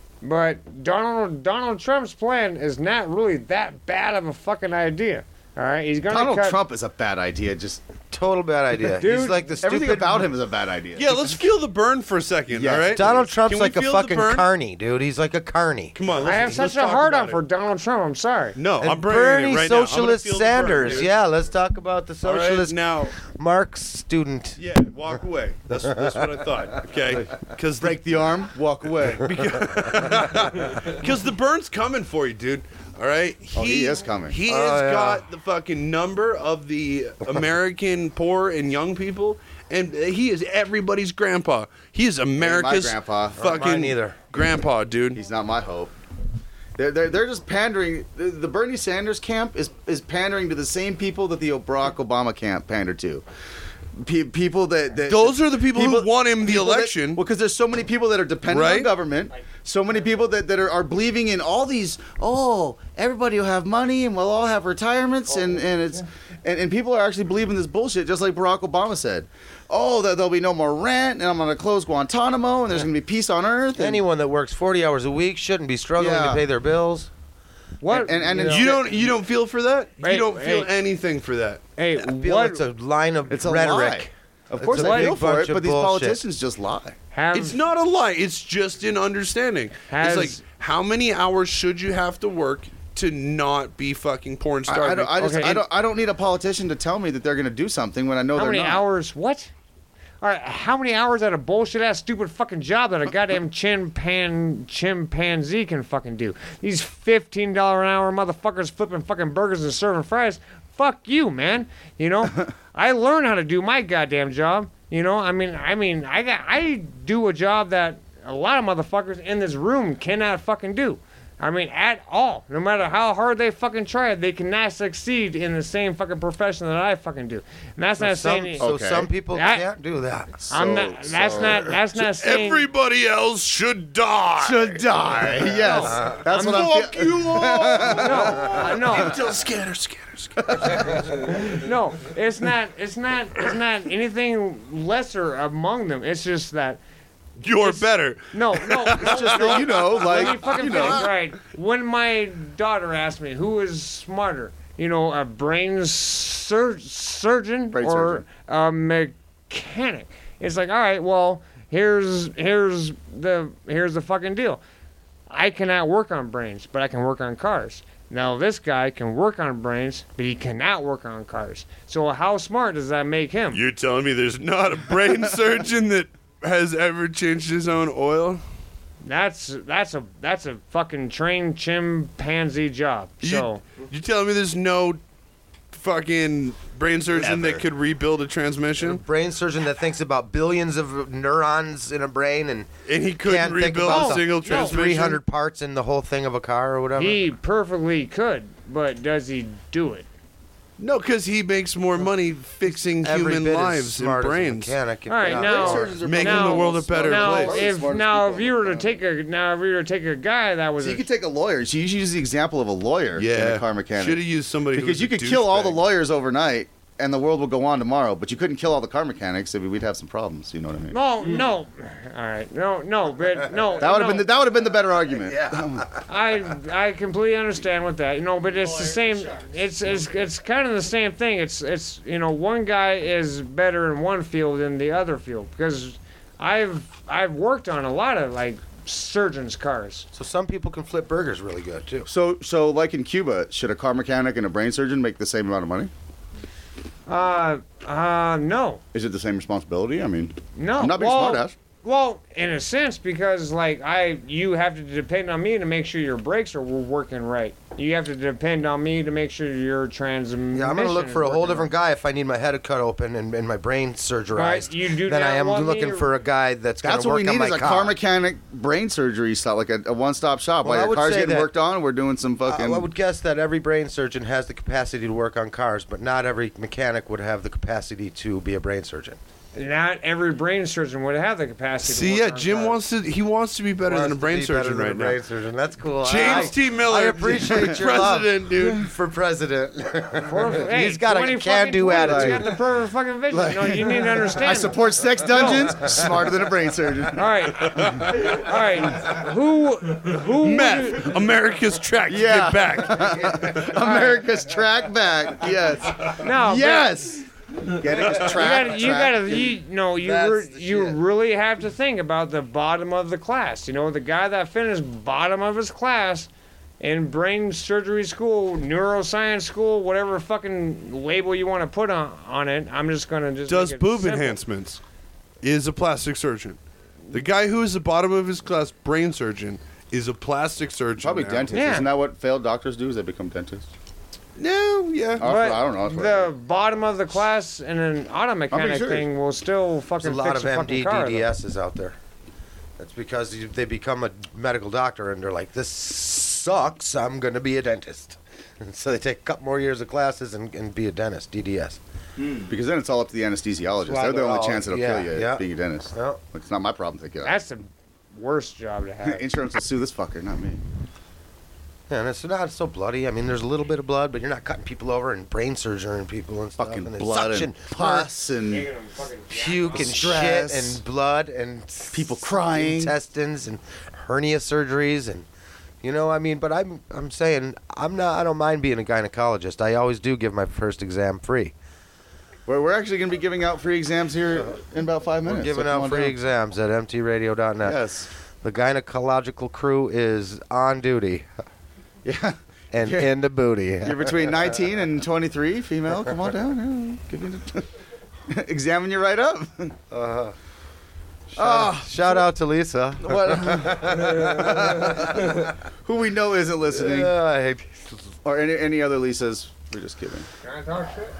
but Donald Donald Trump's plan is not really that bad of a fucking idea, all right? He's gonna Donald cut, Trump is a bad idea. Just Total bad idea. Dude, He's like the stupid. everything about him is a bad idea. Yeah, let's feel the burn for a second, Yes. all right? Donald Trump's Can we like a feel the fucking burn? carny, dude. He's like a carny. Come on, let's, I have let's such a talk hard on about for it. Donald Trump. I'm sorry. No, I'm And bringing Bernie it right now. I'm gonna Socialist feel the burn, Sanders. dude. Yeah, let's talk about the All right, socialist now, Marx student. yeah, walk away. That's, that's what I thought. Okay, because Break the arm, walk away. Because the burn's coming for you, dude. All right? He, Oh, he is coming. He Oh, has yeah. got the fucking number of the American poor and young people, and he is everybody's grandpa. He is America's grandpa. fucking Mine either. grandpa, dude. He's not my hope. They're, they're, they're just pandering. The, the Bernie Sanders camp is, is pandering to the same people that the Barack Obama camp pandered to. Pe- people that, that Those are the people, who won him the people that- election. well, because there's so many people that are dependent Right? on government. So many people that, that are, are believing in all these. Oh, everybody will have money and we'll all have retirements and, and it's and, and people are actually believing this bullshit, just like Barack Obama said. Oh, there, there'll be no more rent, and I'm going to close Guantanamo, and there's going to be peace on Earth. And, Anyone that works forty hours a week shouldn't be struggling Yeah. to pay their bills. What? And- and- you and know, you don't you don't feel for that? Hey, you don't feel hey. anything for that. hey, I feel what? it's a line of It's a rhetoric. lie. Of It's course, a I big feel for bunch it, of but these bullshit. politicians just lie. have, It's not a lie. It's just an understanding. Has- it's like, how many hours should you have to work to not be fucking poor and I, starving? I, don't, I, just, Okay. I, don't, I don't need a politician to tell me that they're going to do something when I know How they're many not. hours? What? All right, how many hours at a bullshit ass stupid fucking job that a goddamn chimpan chimpanzee can fucking do? These fifteen dollar an hour motherfuckers flipping fucking burgers and serving fries. Fuck you, man. You know, I learned how to do my goddamn job. You know, I mean, I mean, I got I do a job that a lot of motherfuckers in this room cannot fucking do. I mean, at all. No matter how hard they fucking try it, they cannot succeed in the same fucking profession that I fucking do. And that's not Some, saying. so Okay. some people That- can't do that. I'm not. That's so- not. That's not saying. Everybody else should die. Should die. Yes. That's what I'm Fuck feel- you all. No, no, Until scatter, scatter, scatter. no. It's not. It's not. It's not anything lesser among them. It's just that. You're better. No, no. It's just that, you know, Let me like, fucking you finish. know. Right. When my daughter asked me who is smarter, you know, a brain sur- surgeon Brain or surgeon. a mechanic, it's like, all right, well, here's here's the here's the fucking deal. I cannot work on brains, but I can work on cars. Now this guy can work on brains, but he cannot work on cars. So how smart does that make him? You're telling me there's not a brain surgeon that has ever changed his own oil? That's that's a that's a fucking trained chimpanzee job. So You, you telling me there's no fucking brain surgeon Never. that could rebuild a A transmission? brain surgeon that thinks about billions of neurons in a brain and And he couldn't can't think rebuild about a single the transmission? three hundred parts in the whole thing of a car or whatever. he perfectly could, but does he do it? No, because he makes more money fixing Every human bit as lives and smart as a brains. mechanic. All right, now, Making now, the world a better now, place. If Smartest now people if you were to take a now if you were to take a guy that was So you a, could take a lawyer. So you should use the example of a lawyer and Yeah. a car mechanic. Should have used somebody who Because was you a could kill all the douchebag. lawyers overnight, and the world will go on tomorrow. But you couldn't kill all the car mechanics. I mean, we'd have some problems. You know what I mean? no no, all right, no no, but no That would have no. been the, that would have been the better argument. I I completely understand with that. You know, but it's the same. It's it's it's kind of the same thing. It's it's you know, one guy is better in one field than the other field because I've I've worked on a lot of like surgeons' cars. So some people can flip burgers really good too. So so like in Cuba, should a car mechanic and a brain surgeon make the same amount of money? Uh uh no Is it the same responsibility? I mean, no. I'm not being well, smart ass. Well, in a sense, because like I, you have to depend on me to make sure your brakes are working right. You have to depend on me to make sure your transmission. Yeah, I'm gonna look is for a whole working different guy if I need my head cut open and, and my brain surgerized. Right, you do Then I not am want me looking to- for a guy that's gonna That's what work we on need my is a car. car mechanic brain surgery stop, like a, a one-stop shop. Well, I While your would car's say getting that- worked on, we're doing some Uh, fucking. I would guess that every brain surgeon has the capacity to work on cars, but not every mechanic would have the capacity to be a brain surgeon. Not every brain surgeon would have the capacity. See, to yeah, work on Jim cars. wants to. He wants to be better than a Wants to brain be better surgeon than a right now. brain surgeon. That's cool. James I, T. Miller. I appreciate your love. president, dude. For president. For- hey, He's got a twenty can-do fucking twenty, attitude. You got the perfect fucking vision. no, you need to understand. I support sex dungeons. Smarter than a brain surgeon. All right, all right. Who who would Meth, America's track to Yeah. get back. America's track back. Yes. no? Yes. Get it? Just You track. gotta, you track. gotta, you no, you That's re- the you shit. really have to think about the bottom of the class. You know, the guy that finished bottom of his class in brain surgery school, neuroscience school, whatever fucking label you want to put on on it. I'm just gonna just Does make it boob simple. enhancements. Is a plastic surgeon. The guy who is the bottom of his class brain surgeon is a plastic surgeon. Probably now. dentists. Yeah. Isn't that what failed doctors do? Is they become dentists? No, yeah. Oh, But I don't know. That's what the bottom of the class in an auto mechanic sure. thing will still There's fucking a lot fix of a M D, fucking car. D D though. Ss out there. That's because you, they become a medical doctor and they're like, this sucks, I'm going to be a dentist. And so they take a couple more years of classes and, and be a dentist, D D S. Because then it's all up to the anesthesiologist. Well, They're the they're only all- chance it'll yeah, kill you, yeah. being a dentist. Yeah. Like, it's not my problem to take it out. That's the worst job to have. Insurance will sue this fucker, not me. Yeah, and it's not so bloody. I mean, there's a little bit of blood, but you're not cutting people over and brain surgery and people and stuff. Fucking and it's blood suction, and pus and puke and stress. shit and blood and People crying. intestines and hernia surgeries and you know, I mean, but I'm I'm saying I'm not. I don't mind being a gynecologist. I always do give my first exam free. We're, we're actually going to be giving out free exams here in about five minutes. We're giving so come out on free down. exams at m t radio dot net. Yes. The gynecological crew is on duty Yeah. and Yeah. in the booty. You're between nineteen and twenty-three, female. Come on down. Yeah. Give you the- Examine you right up. Uh, Oh, shout out to Lisa. what? Who we know isn't listening, Uh, I hate- or any any other Lisas. We're just kidding. Can I talk shit?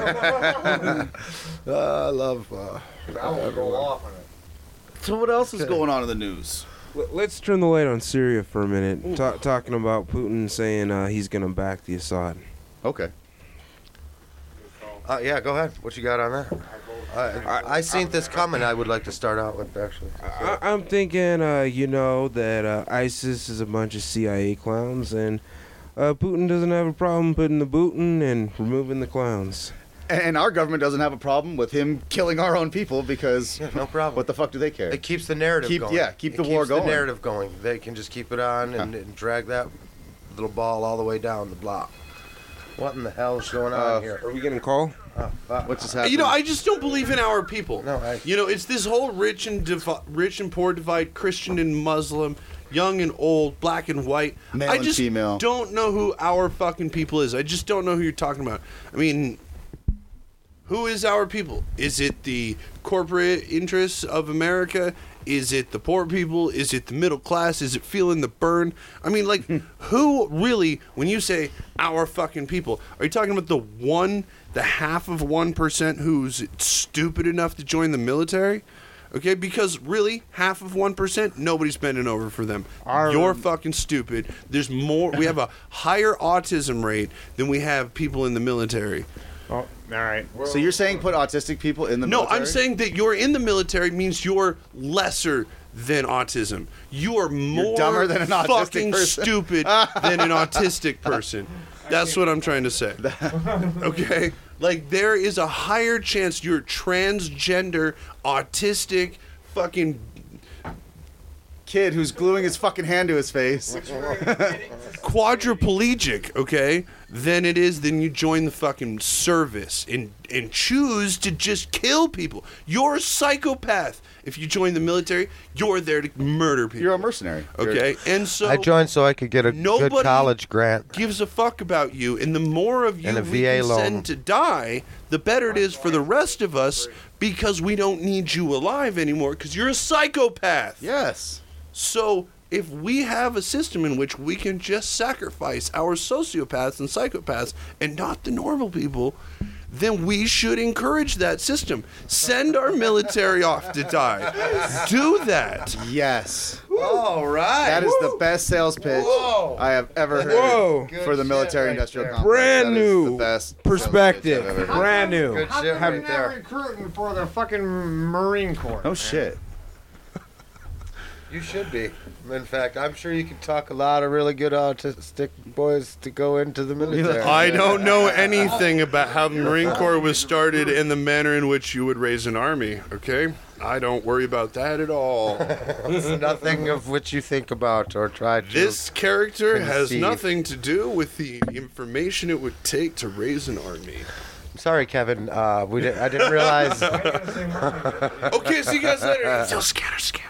uh, I love. Uh, I won't go off on it. So what else is going on in the news? L- Let's turn the light on Syria for a minute. Ta- talking about Putin saying uh, he's going to back the Assad. Okay. uh, yeah, go ahead. What you got on that? I, I, I seen this coming. I would like to start out with actually. I- I'm thinking, uh, you know, that uh, ISIS is a bunch of C I A clowns, and uh, Putin doesn't have a problem putting the boot in and removing the clowns. And our government doesn't have a problem with him killing our own people because Yeah, no problem. what the fuck do they care? It keeps the narrative Keep- going. yeah, keep It the war keeps going. the narrative going. They can just keep it on and, and drag that little ball all the way down the block. What in the hell is going on Uh, here? Are we getting a call? Oh, fuck. What's just happening? You know, I just don't believe in our people. No, I- You know, it's this whole rich and divi- rich and poor divide, Christian and Muslim. young and old, black and white. Male I and just female. don't know who our fucking people is. I just don't know who you're talking about. I mean, who is our people? Is it the corporate interests of America? Is it the poor people? Is it the middle class? Is it feeling the burn? I mean, like, who really, when you say our fucking people, are you talking about the one, the half of one percent who's stupid enough to join the military? Okay, because really, half of one percent, nobody's bending over for them. Our- You're fucking stupid. There's more, we have a higher autism rate than we have people in the military. Oh, all right. So you're saying put autistic people in the No, military? I'm saying that you're in the military means you're lesser than autism. You are more dumber than an autistic fucking person. stupid than an autistic person. That's what I'm trying to say. Okay? Like, there is a higher chance you're transgender, autistic, fucking kid who's gluing his fucking hand to his face. quadriplegic, okay, than it is than you join the fucking service and and choose to just kill people. You're a psychopath. If you join the military, you're there to murder people. You're a mercenary. Okay, and so I joined so I could get a good nobody college grant. gives a fuck about you, and the more of you And a we V A can loan. send to die, the better it is for the rest of us, because we don't need you alive anymore because you're a psychopath. Yes. So if we have a system in which we can just sacrifice our sociopaths and psychopaths and not the normal people, then we should encourage that system. Send our military off to die. Do that. Yes. All right. That is the best sales pitch Whoa. I have ever heard Whoa. for the military industrial complex. Brand That is new the best perspective. sales pitch I've ever heard. Brand new. Good How shit come you're right not there. recruiting for the fucking Marine Corps? No shit. You should be. In fact, I'm sure you could talk a lot of really good autistic boys to go into the military. I don't know anything about how the Marine Corps was started and the manner in which you would raise an army, okay? I don't worry about that at all. It's nothing of which you think about or try to. This character has conceive. nothing to do with the information it would take to raise an army. Sorry, Kevin. Uh, we did, I didn't realize. Okay, see you guys later. Still scatter, scatter.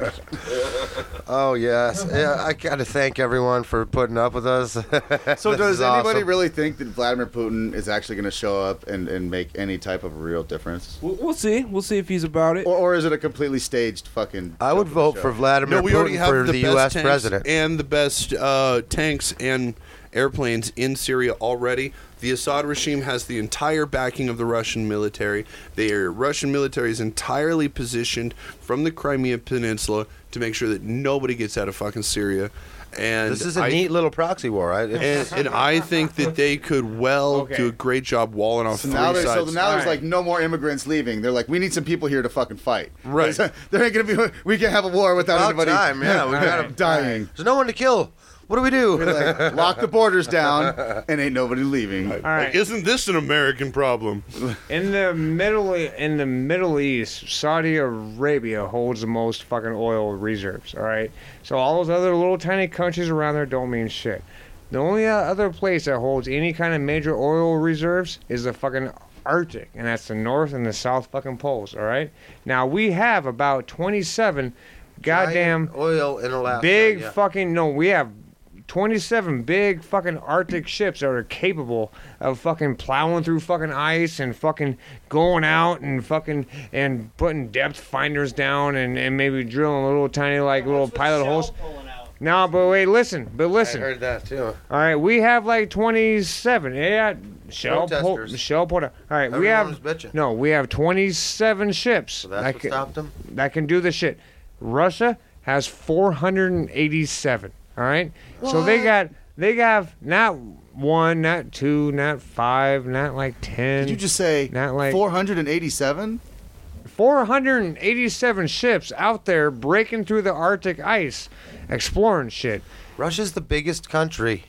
Oh yes, yeah. I gotta thank everyone for putting up with us. So This does is anybody awesome. really think that Vladimir Putin is actually going to show up and, and make any type of real difference? We'll, we'll see. We'll see if he's about it. Or, or is it a completely staged fucking I would show? vote for Vladimir No, we already Putin have for the, the, best U S tanks president. and the best uh, tanks and airplanes in Syria already. The Assad regime has the entire backing of the Russian military. The Russian military is entirely positioned from the Crimea Peninsula to make sure that nobody gets out of fucking Syria. And This is a I, neat little proxy war. I, it's, and, and I think that they could well Okay. do a great job walling off So three now, there's, so sides. now there's Alright. like no more immigrants leaving. They're like, we need some people here to fucking fight. Right. There ain't gonna be. We can't have a war without About anybody. time, yeah, we gotta- dying. there's no one to kill. What do we do? Like, lock the borders down, and ain't nobody leaving. All right. Like, isn't this an American problem? In the middle, in the Middle East, Saudi Arabia holds the most fucking oil reserves. All right, so all those other little tiny countries around there don't mean shit. The only uh, other place that holds any kind of major oil reserves is the fucking Arctic, and that's the North and the South fucking poles. All right. Now we have about twenty-seven goddamn Giant oil in Alaska. big yeah. fucking no. We have twenty-seven big fucking Arctic ships that are capable of fucking plowing through fucking ice and fucking going out and fucking and putting depth finders down and, and maybe drilling little tiny like little pilot holes. No, but wait, listen, but I listen. heard that too. All right, we have like twenty-seven. Yeah, shell pull, Protesters. shell pull. All right, we Everyone have was bitching. no, we have twenty-seven ships So that's that what can, stopped them. that can do the shit. Russia has four hundred eighty-seven. All right, so they got they got not one, not two, not five, not like ten. Did you just say Not like- four hundred eighty-seven? four hundred eighty-seven ships out there breaking through the Arctic ice, exploring shit. Russia's the biggest country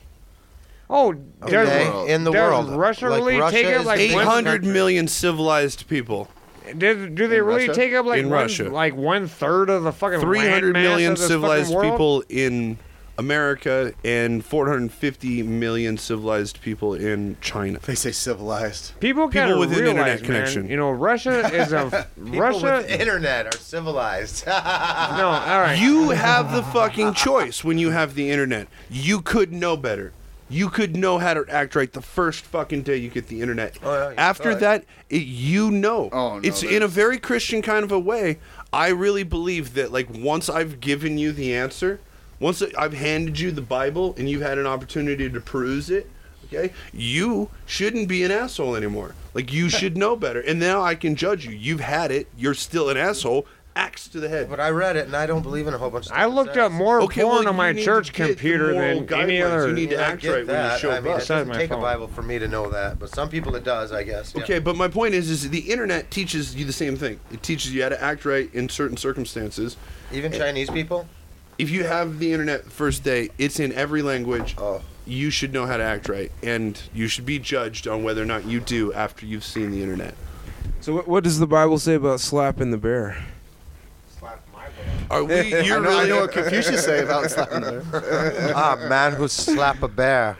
Oh, does, okay, in the does world. Russia Like, really Russia take up is like the Eight one? hundred million civilized people. Do, do they In really Russia? take up like In one, Russia. like one third of the fucking Three hundred landmass million of this civilized fucking world? people in America and four hundred fifty million civilized people in China. They say civilized. People People gotta with an realize, internet man, connection. You know, Russia is a People Russia. with internet are civilized. No, all right. You have the fucking choice when you have the internet. You could know better. You could know how to act right the first fucking day you get the internet. Oh, yeah, After right. that, it, you know. Oh, no, it's in a that's- very Christian kind of a way. I really believe that, like, once I've given you the answer, once I've handed you the Bible and you've had an opportunity to peruse it, okay, you shouldn't be an asshole anymore. Like, you should know better. And now I can judge you. You've had it. You're still an asshole. Axe to the head. But I read it, and I don't believe in a whole bunch of stuff. I it looked says. up more Okay, porn well, on my you need church to get the computer moral than any guidelines. other. You need to Yeah, I act get right when you that. show I mean, up. it Besides doesn't my take a phone. Bible for me to know that, but some people it does, I guess. yeah. Okay, but my point is, is the internet teaches you the same thing. It teaches you how to act right in certain circumstances. Even Chinese people? If you have the internet the first day, it's in every language. Oh. You should know how to act right, and you should be judged on whether or not you do after you've seen the internet. So what, what does the Bible say about slapping the bear? Are we? I You're know, I really? know what Confucius say about slapping there. Ah, man who slap a bear.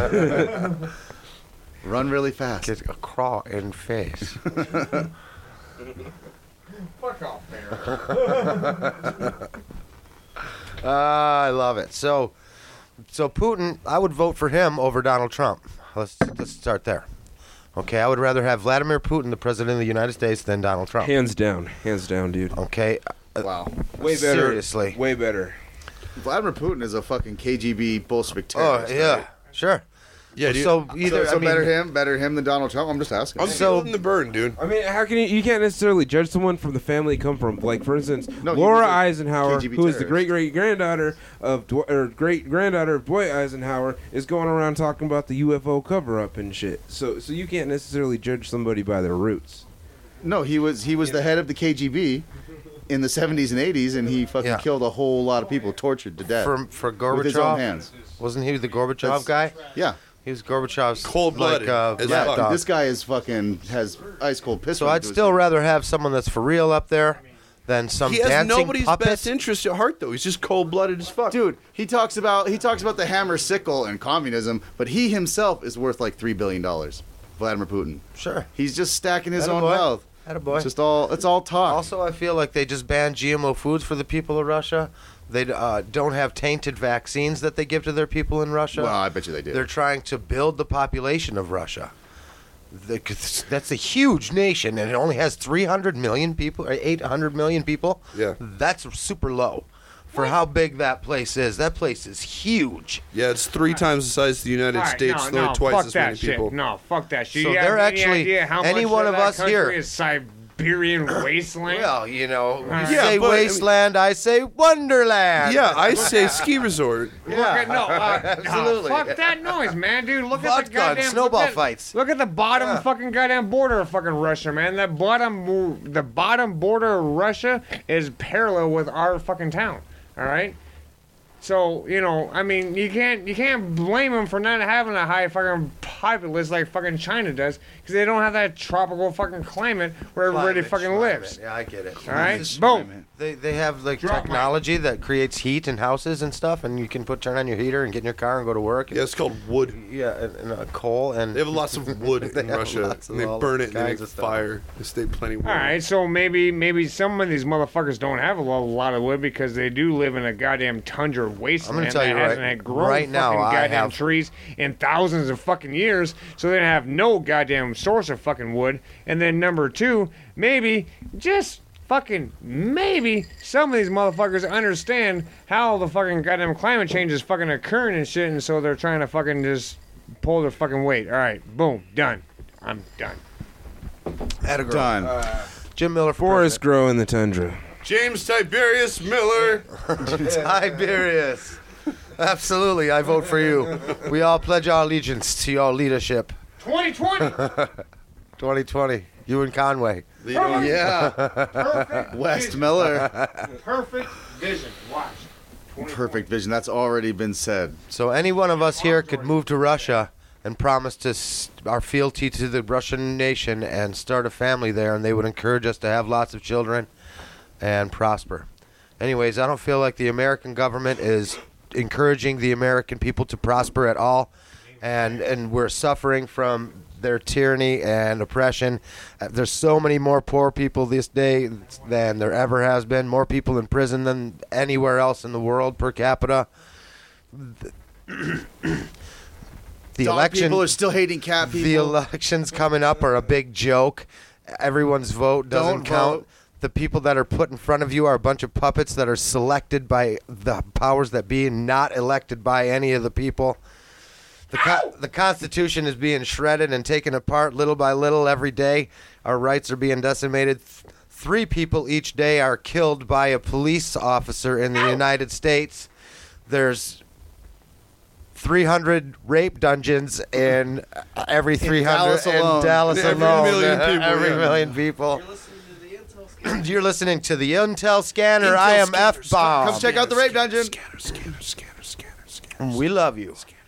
Run really fast. Get a craw in face. Fuck off, there. Ah, I love it. So, so Putin, I would vote for him over Donald Trump. Let's let's start there. Okay, I would rather have Vladimir Putin, the president of the United States, than Donald Trump. Hands down, hands down, dude. Okay, uh, Wow. Way better. seriously. Way better. Vladimir Putin is a fucking K G B Bolshevik Oh terrorist. yeah, right? sure. Yeah, dude. So So, either so I mean, better him, better him than Donald Trump. I'm just asking. I'm So- feeling the burn, dude. I mean, how can you? You can't necessarily judge someone from the family they come from. Like, for instance, No, he Laura was a Eisenhower, K G B who is the terrorist. great great granddaughter of Dw- or great granddaughter of Dwight Eisenhower, is going around talking about the U F O cover up and shit. So, so you can't necessarily judge somebody by their roots. No, he was he was the head of the K G B in the seventies and eighties, and he fucking Yeah. killed a whole lot of people, tortured to death for for with his own Gorbachev, hands. wasn't he the Gorbachev That's- guy? Yeah, He was Gorbachev's Cold-blooded like, uh, as yeah. fuck. lapdog. This guy is fucking has ice cold piss. So running I'd through his still veins. rather have someone that's for real up there than some He has dancing nobody's puppet. best interest at heart, though. He's just cold-blooded as fuck. Dude, he talks about he talks about the hammer sickle and communism, but he himself is worth like three billion dollars. Vladimir Putin. Sure. He's just stacking his own Attaboy. wealth. Attaboy. It's just all it's all talk. Also, I feel like they just banned G M O foods for the people of Russia. They uh, don't have tainted vaccines that they give to their people in Russia. well, I bet you they do. They're trying to build the population of Russia. The- That's a huge nation, and it only has three hundred million people, or eight hundred million people. Yeah. That's super low for how big that place is. That place is huge. Yeah, it's three times the size of the United All right, States, no, though no, twice fuck as that many shit. people. No, fuck that shit. So you they're have any actually- idea how any much one of, of that us country here- is Siberian wasteland. Well, you know, you Yeah, say but, I mean- wasteland, I say wonderland. Yeah, I say ski resort. Look at, no, uh, Absolutely. no, fuck that noise, man, dude. Look at Vodka the goddamn and snowball look at, fights. Look at the bottom fucking goddamn border of fucking Russia, man. That bottom, the bottom border of Russia is parallel with our fucking town. All right. So you know, I mean, you can't you can't blame them for not having a high fucking populace like fucking China does, because they don't have that tropical fucking climate where everybody Climate, fucking climate. lives. Yeah, I get it. All right, This boom. climate. They they have like Drop my- technology that creates heat in houses and stuff, and you can put turn on your heater and get in your car and go to work. Yeah, it's called wood. Yeah, and, and uh, coal and They have lots of wood They in have Russia, lots of and they all burn it and they kinds make of stuff. fire. They stay plenty warm. All right, so maybe maybe some of these motherfuckers don't have a lo- lot of wood because they do live in a goddamn tundra wasteland tell that you hasn't right- had grown right now, fucking I goddamn have- trees in thousands of fucking years, so they have no goddamn source of fucking wood. And then number two, maybe just fucking maybe some of these motherfuckers understand how the fucking goddamn climate change is fucking occurring and shit, and so they're trying to fucking just pull their fucking weight. All right, boom, done. I'm done. Atta girl. Done. Jim Miller for Forests grow in the tundra. James Tiberius Miller. president. Tiberius. Absolutely, I vote for you. We all pledge our allegiance to your leadership. twenty twenty. twenty twenty. You and Conway. Yeah. Perfect. West vision. Miller. Perfect vision. Watch. Perfect vision. That's already been said. So any one of us here could move to Russia and promise to s- our fealty to the Russian nation and start a family there, and they would encourage us to have lots of children and prosper. Anyways, I don't feel like the American government is encouraging the American people to prosper at all, and and we're suffering from their tyranny and oppression. Uh, There's so many more poor people this day than there ever has been. More people in prison than anywhere else in the world per capita. The, the Dog election people are still hating cat people. The elections coming up are a big joke. Everyone's vote doesn't Don't count. vote. The people that are put in front of you are a bunch of puppets that are selected by the powers that be, not elected by any of the people. The co- the Constitution is being shredded and taken apart little by little every day. Our rights are being decimated. Th- three people each day are killed by a police officer in the United States. There's three hundred rape dungeons in every three hundred Dallas alone. in Dallas Every alone. million people, every yeah. million people. You're listening to the Intel Scanner. I am F-Bomb. Come check out the rape dungeon. Scanner, scanner, scanner, scanner, scanner. We love you. Scanner.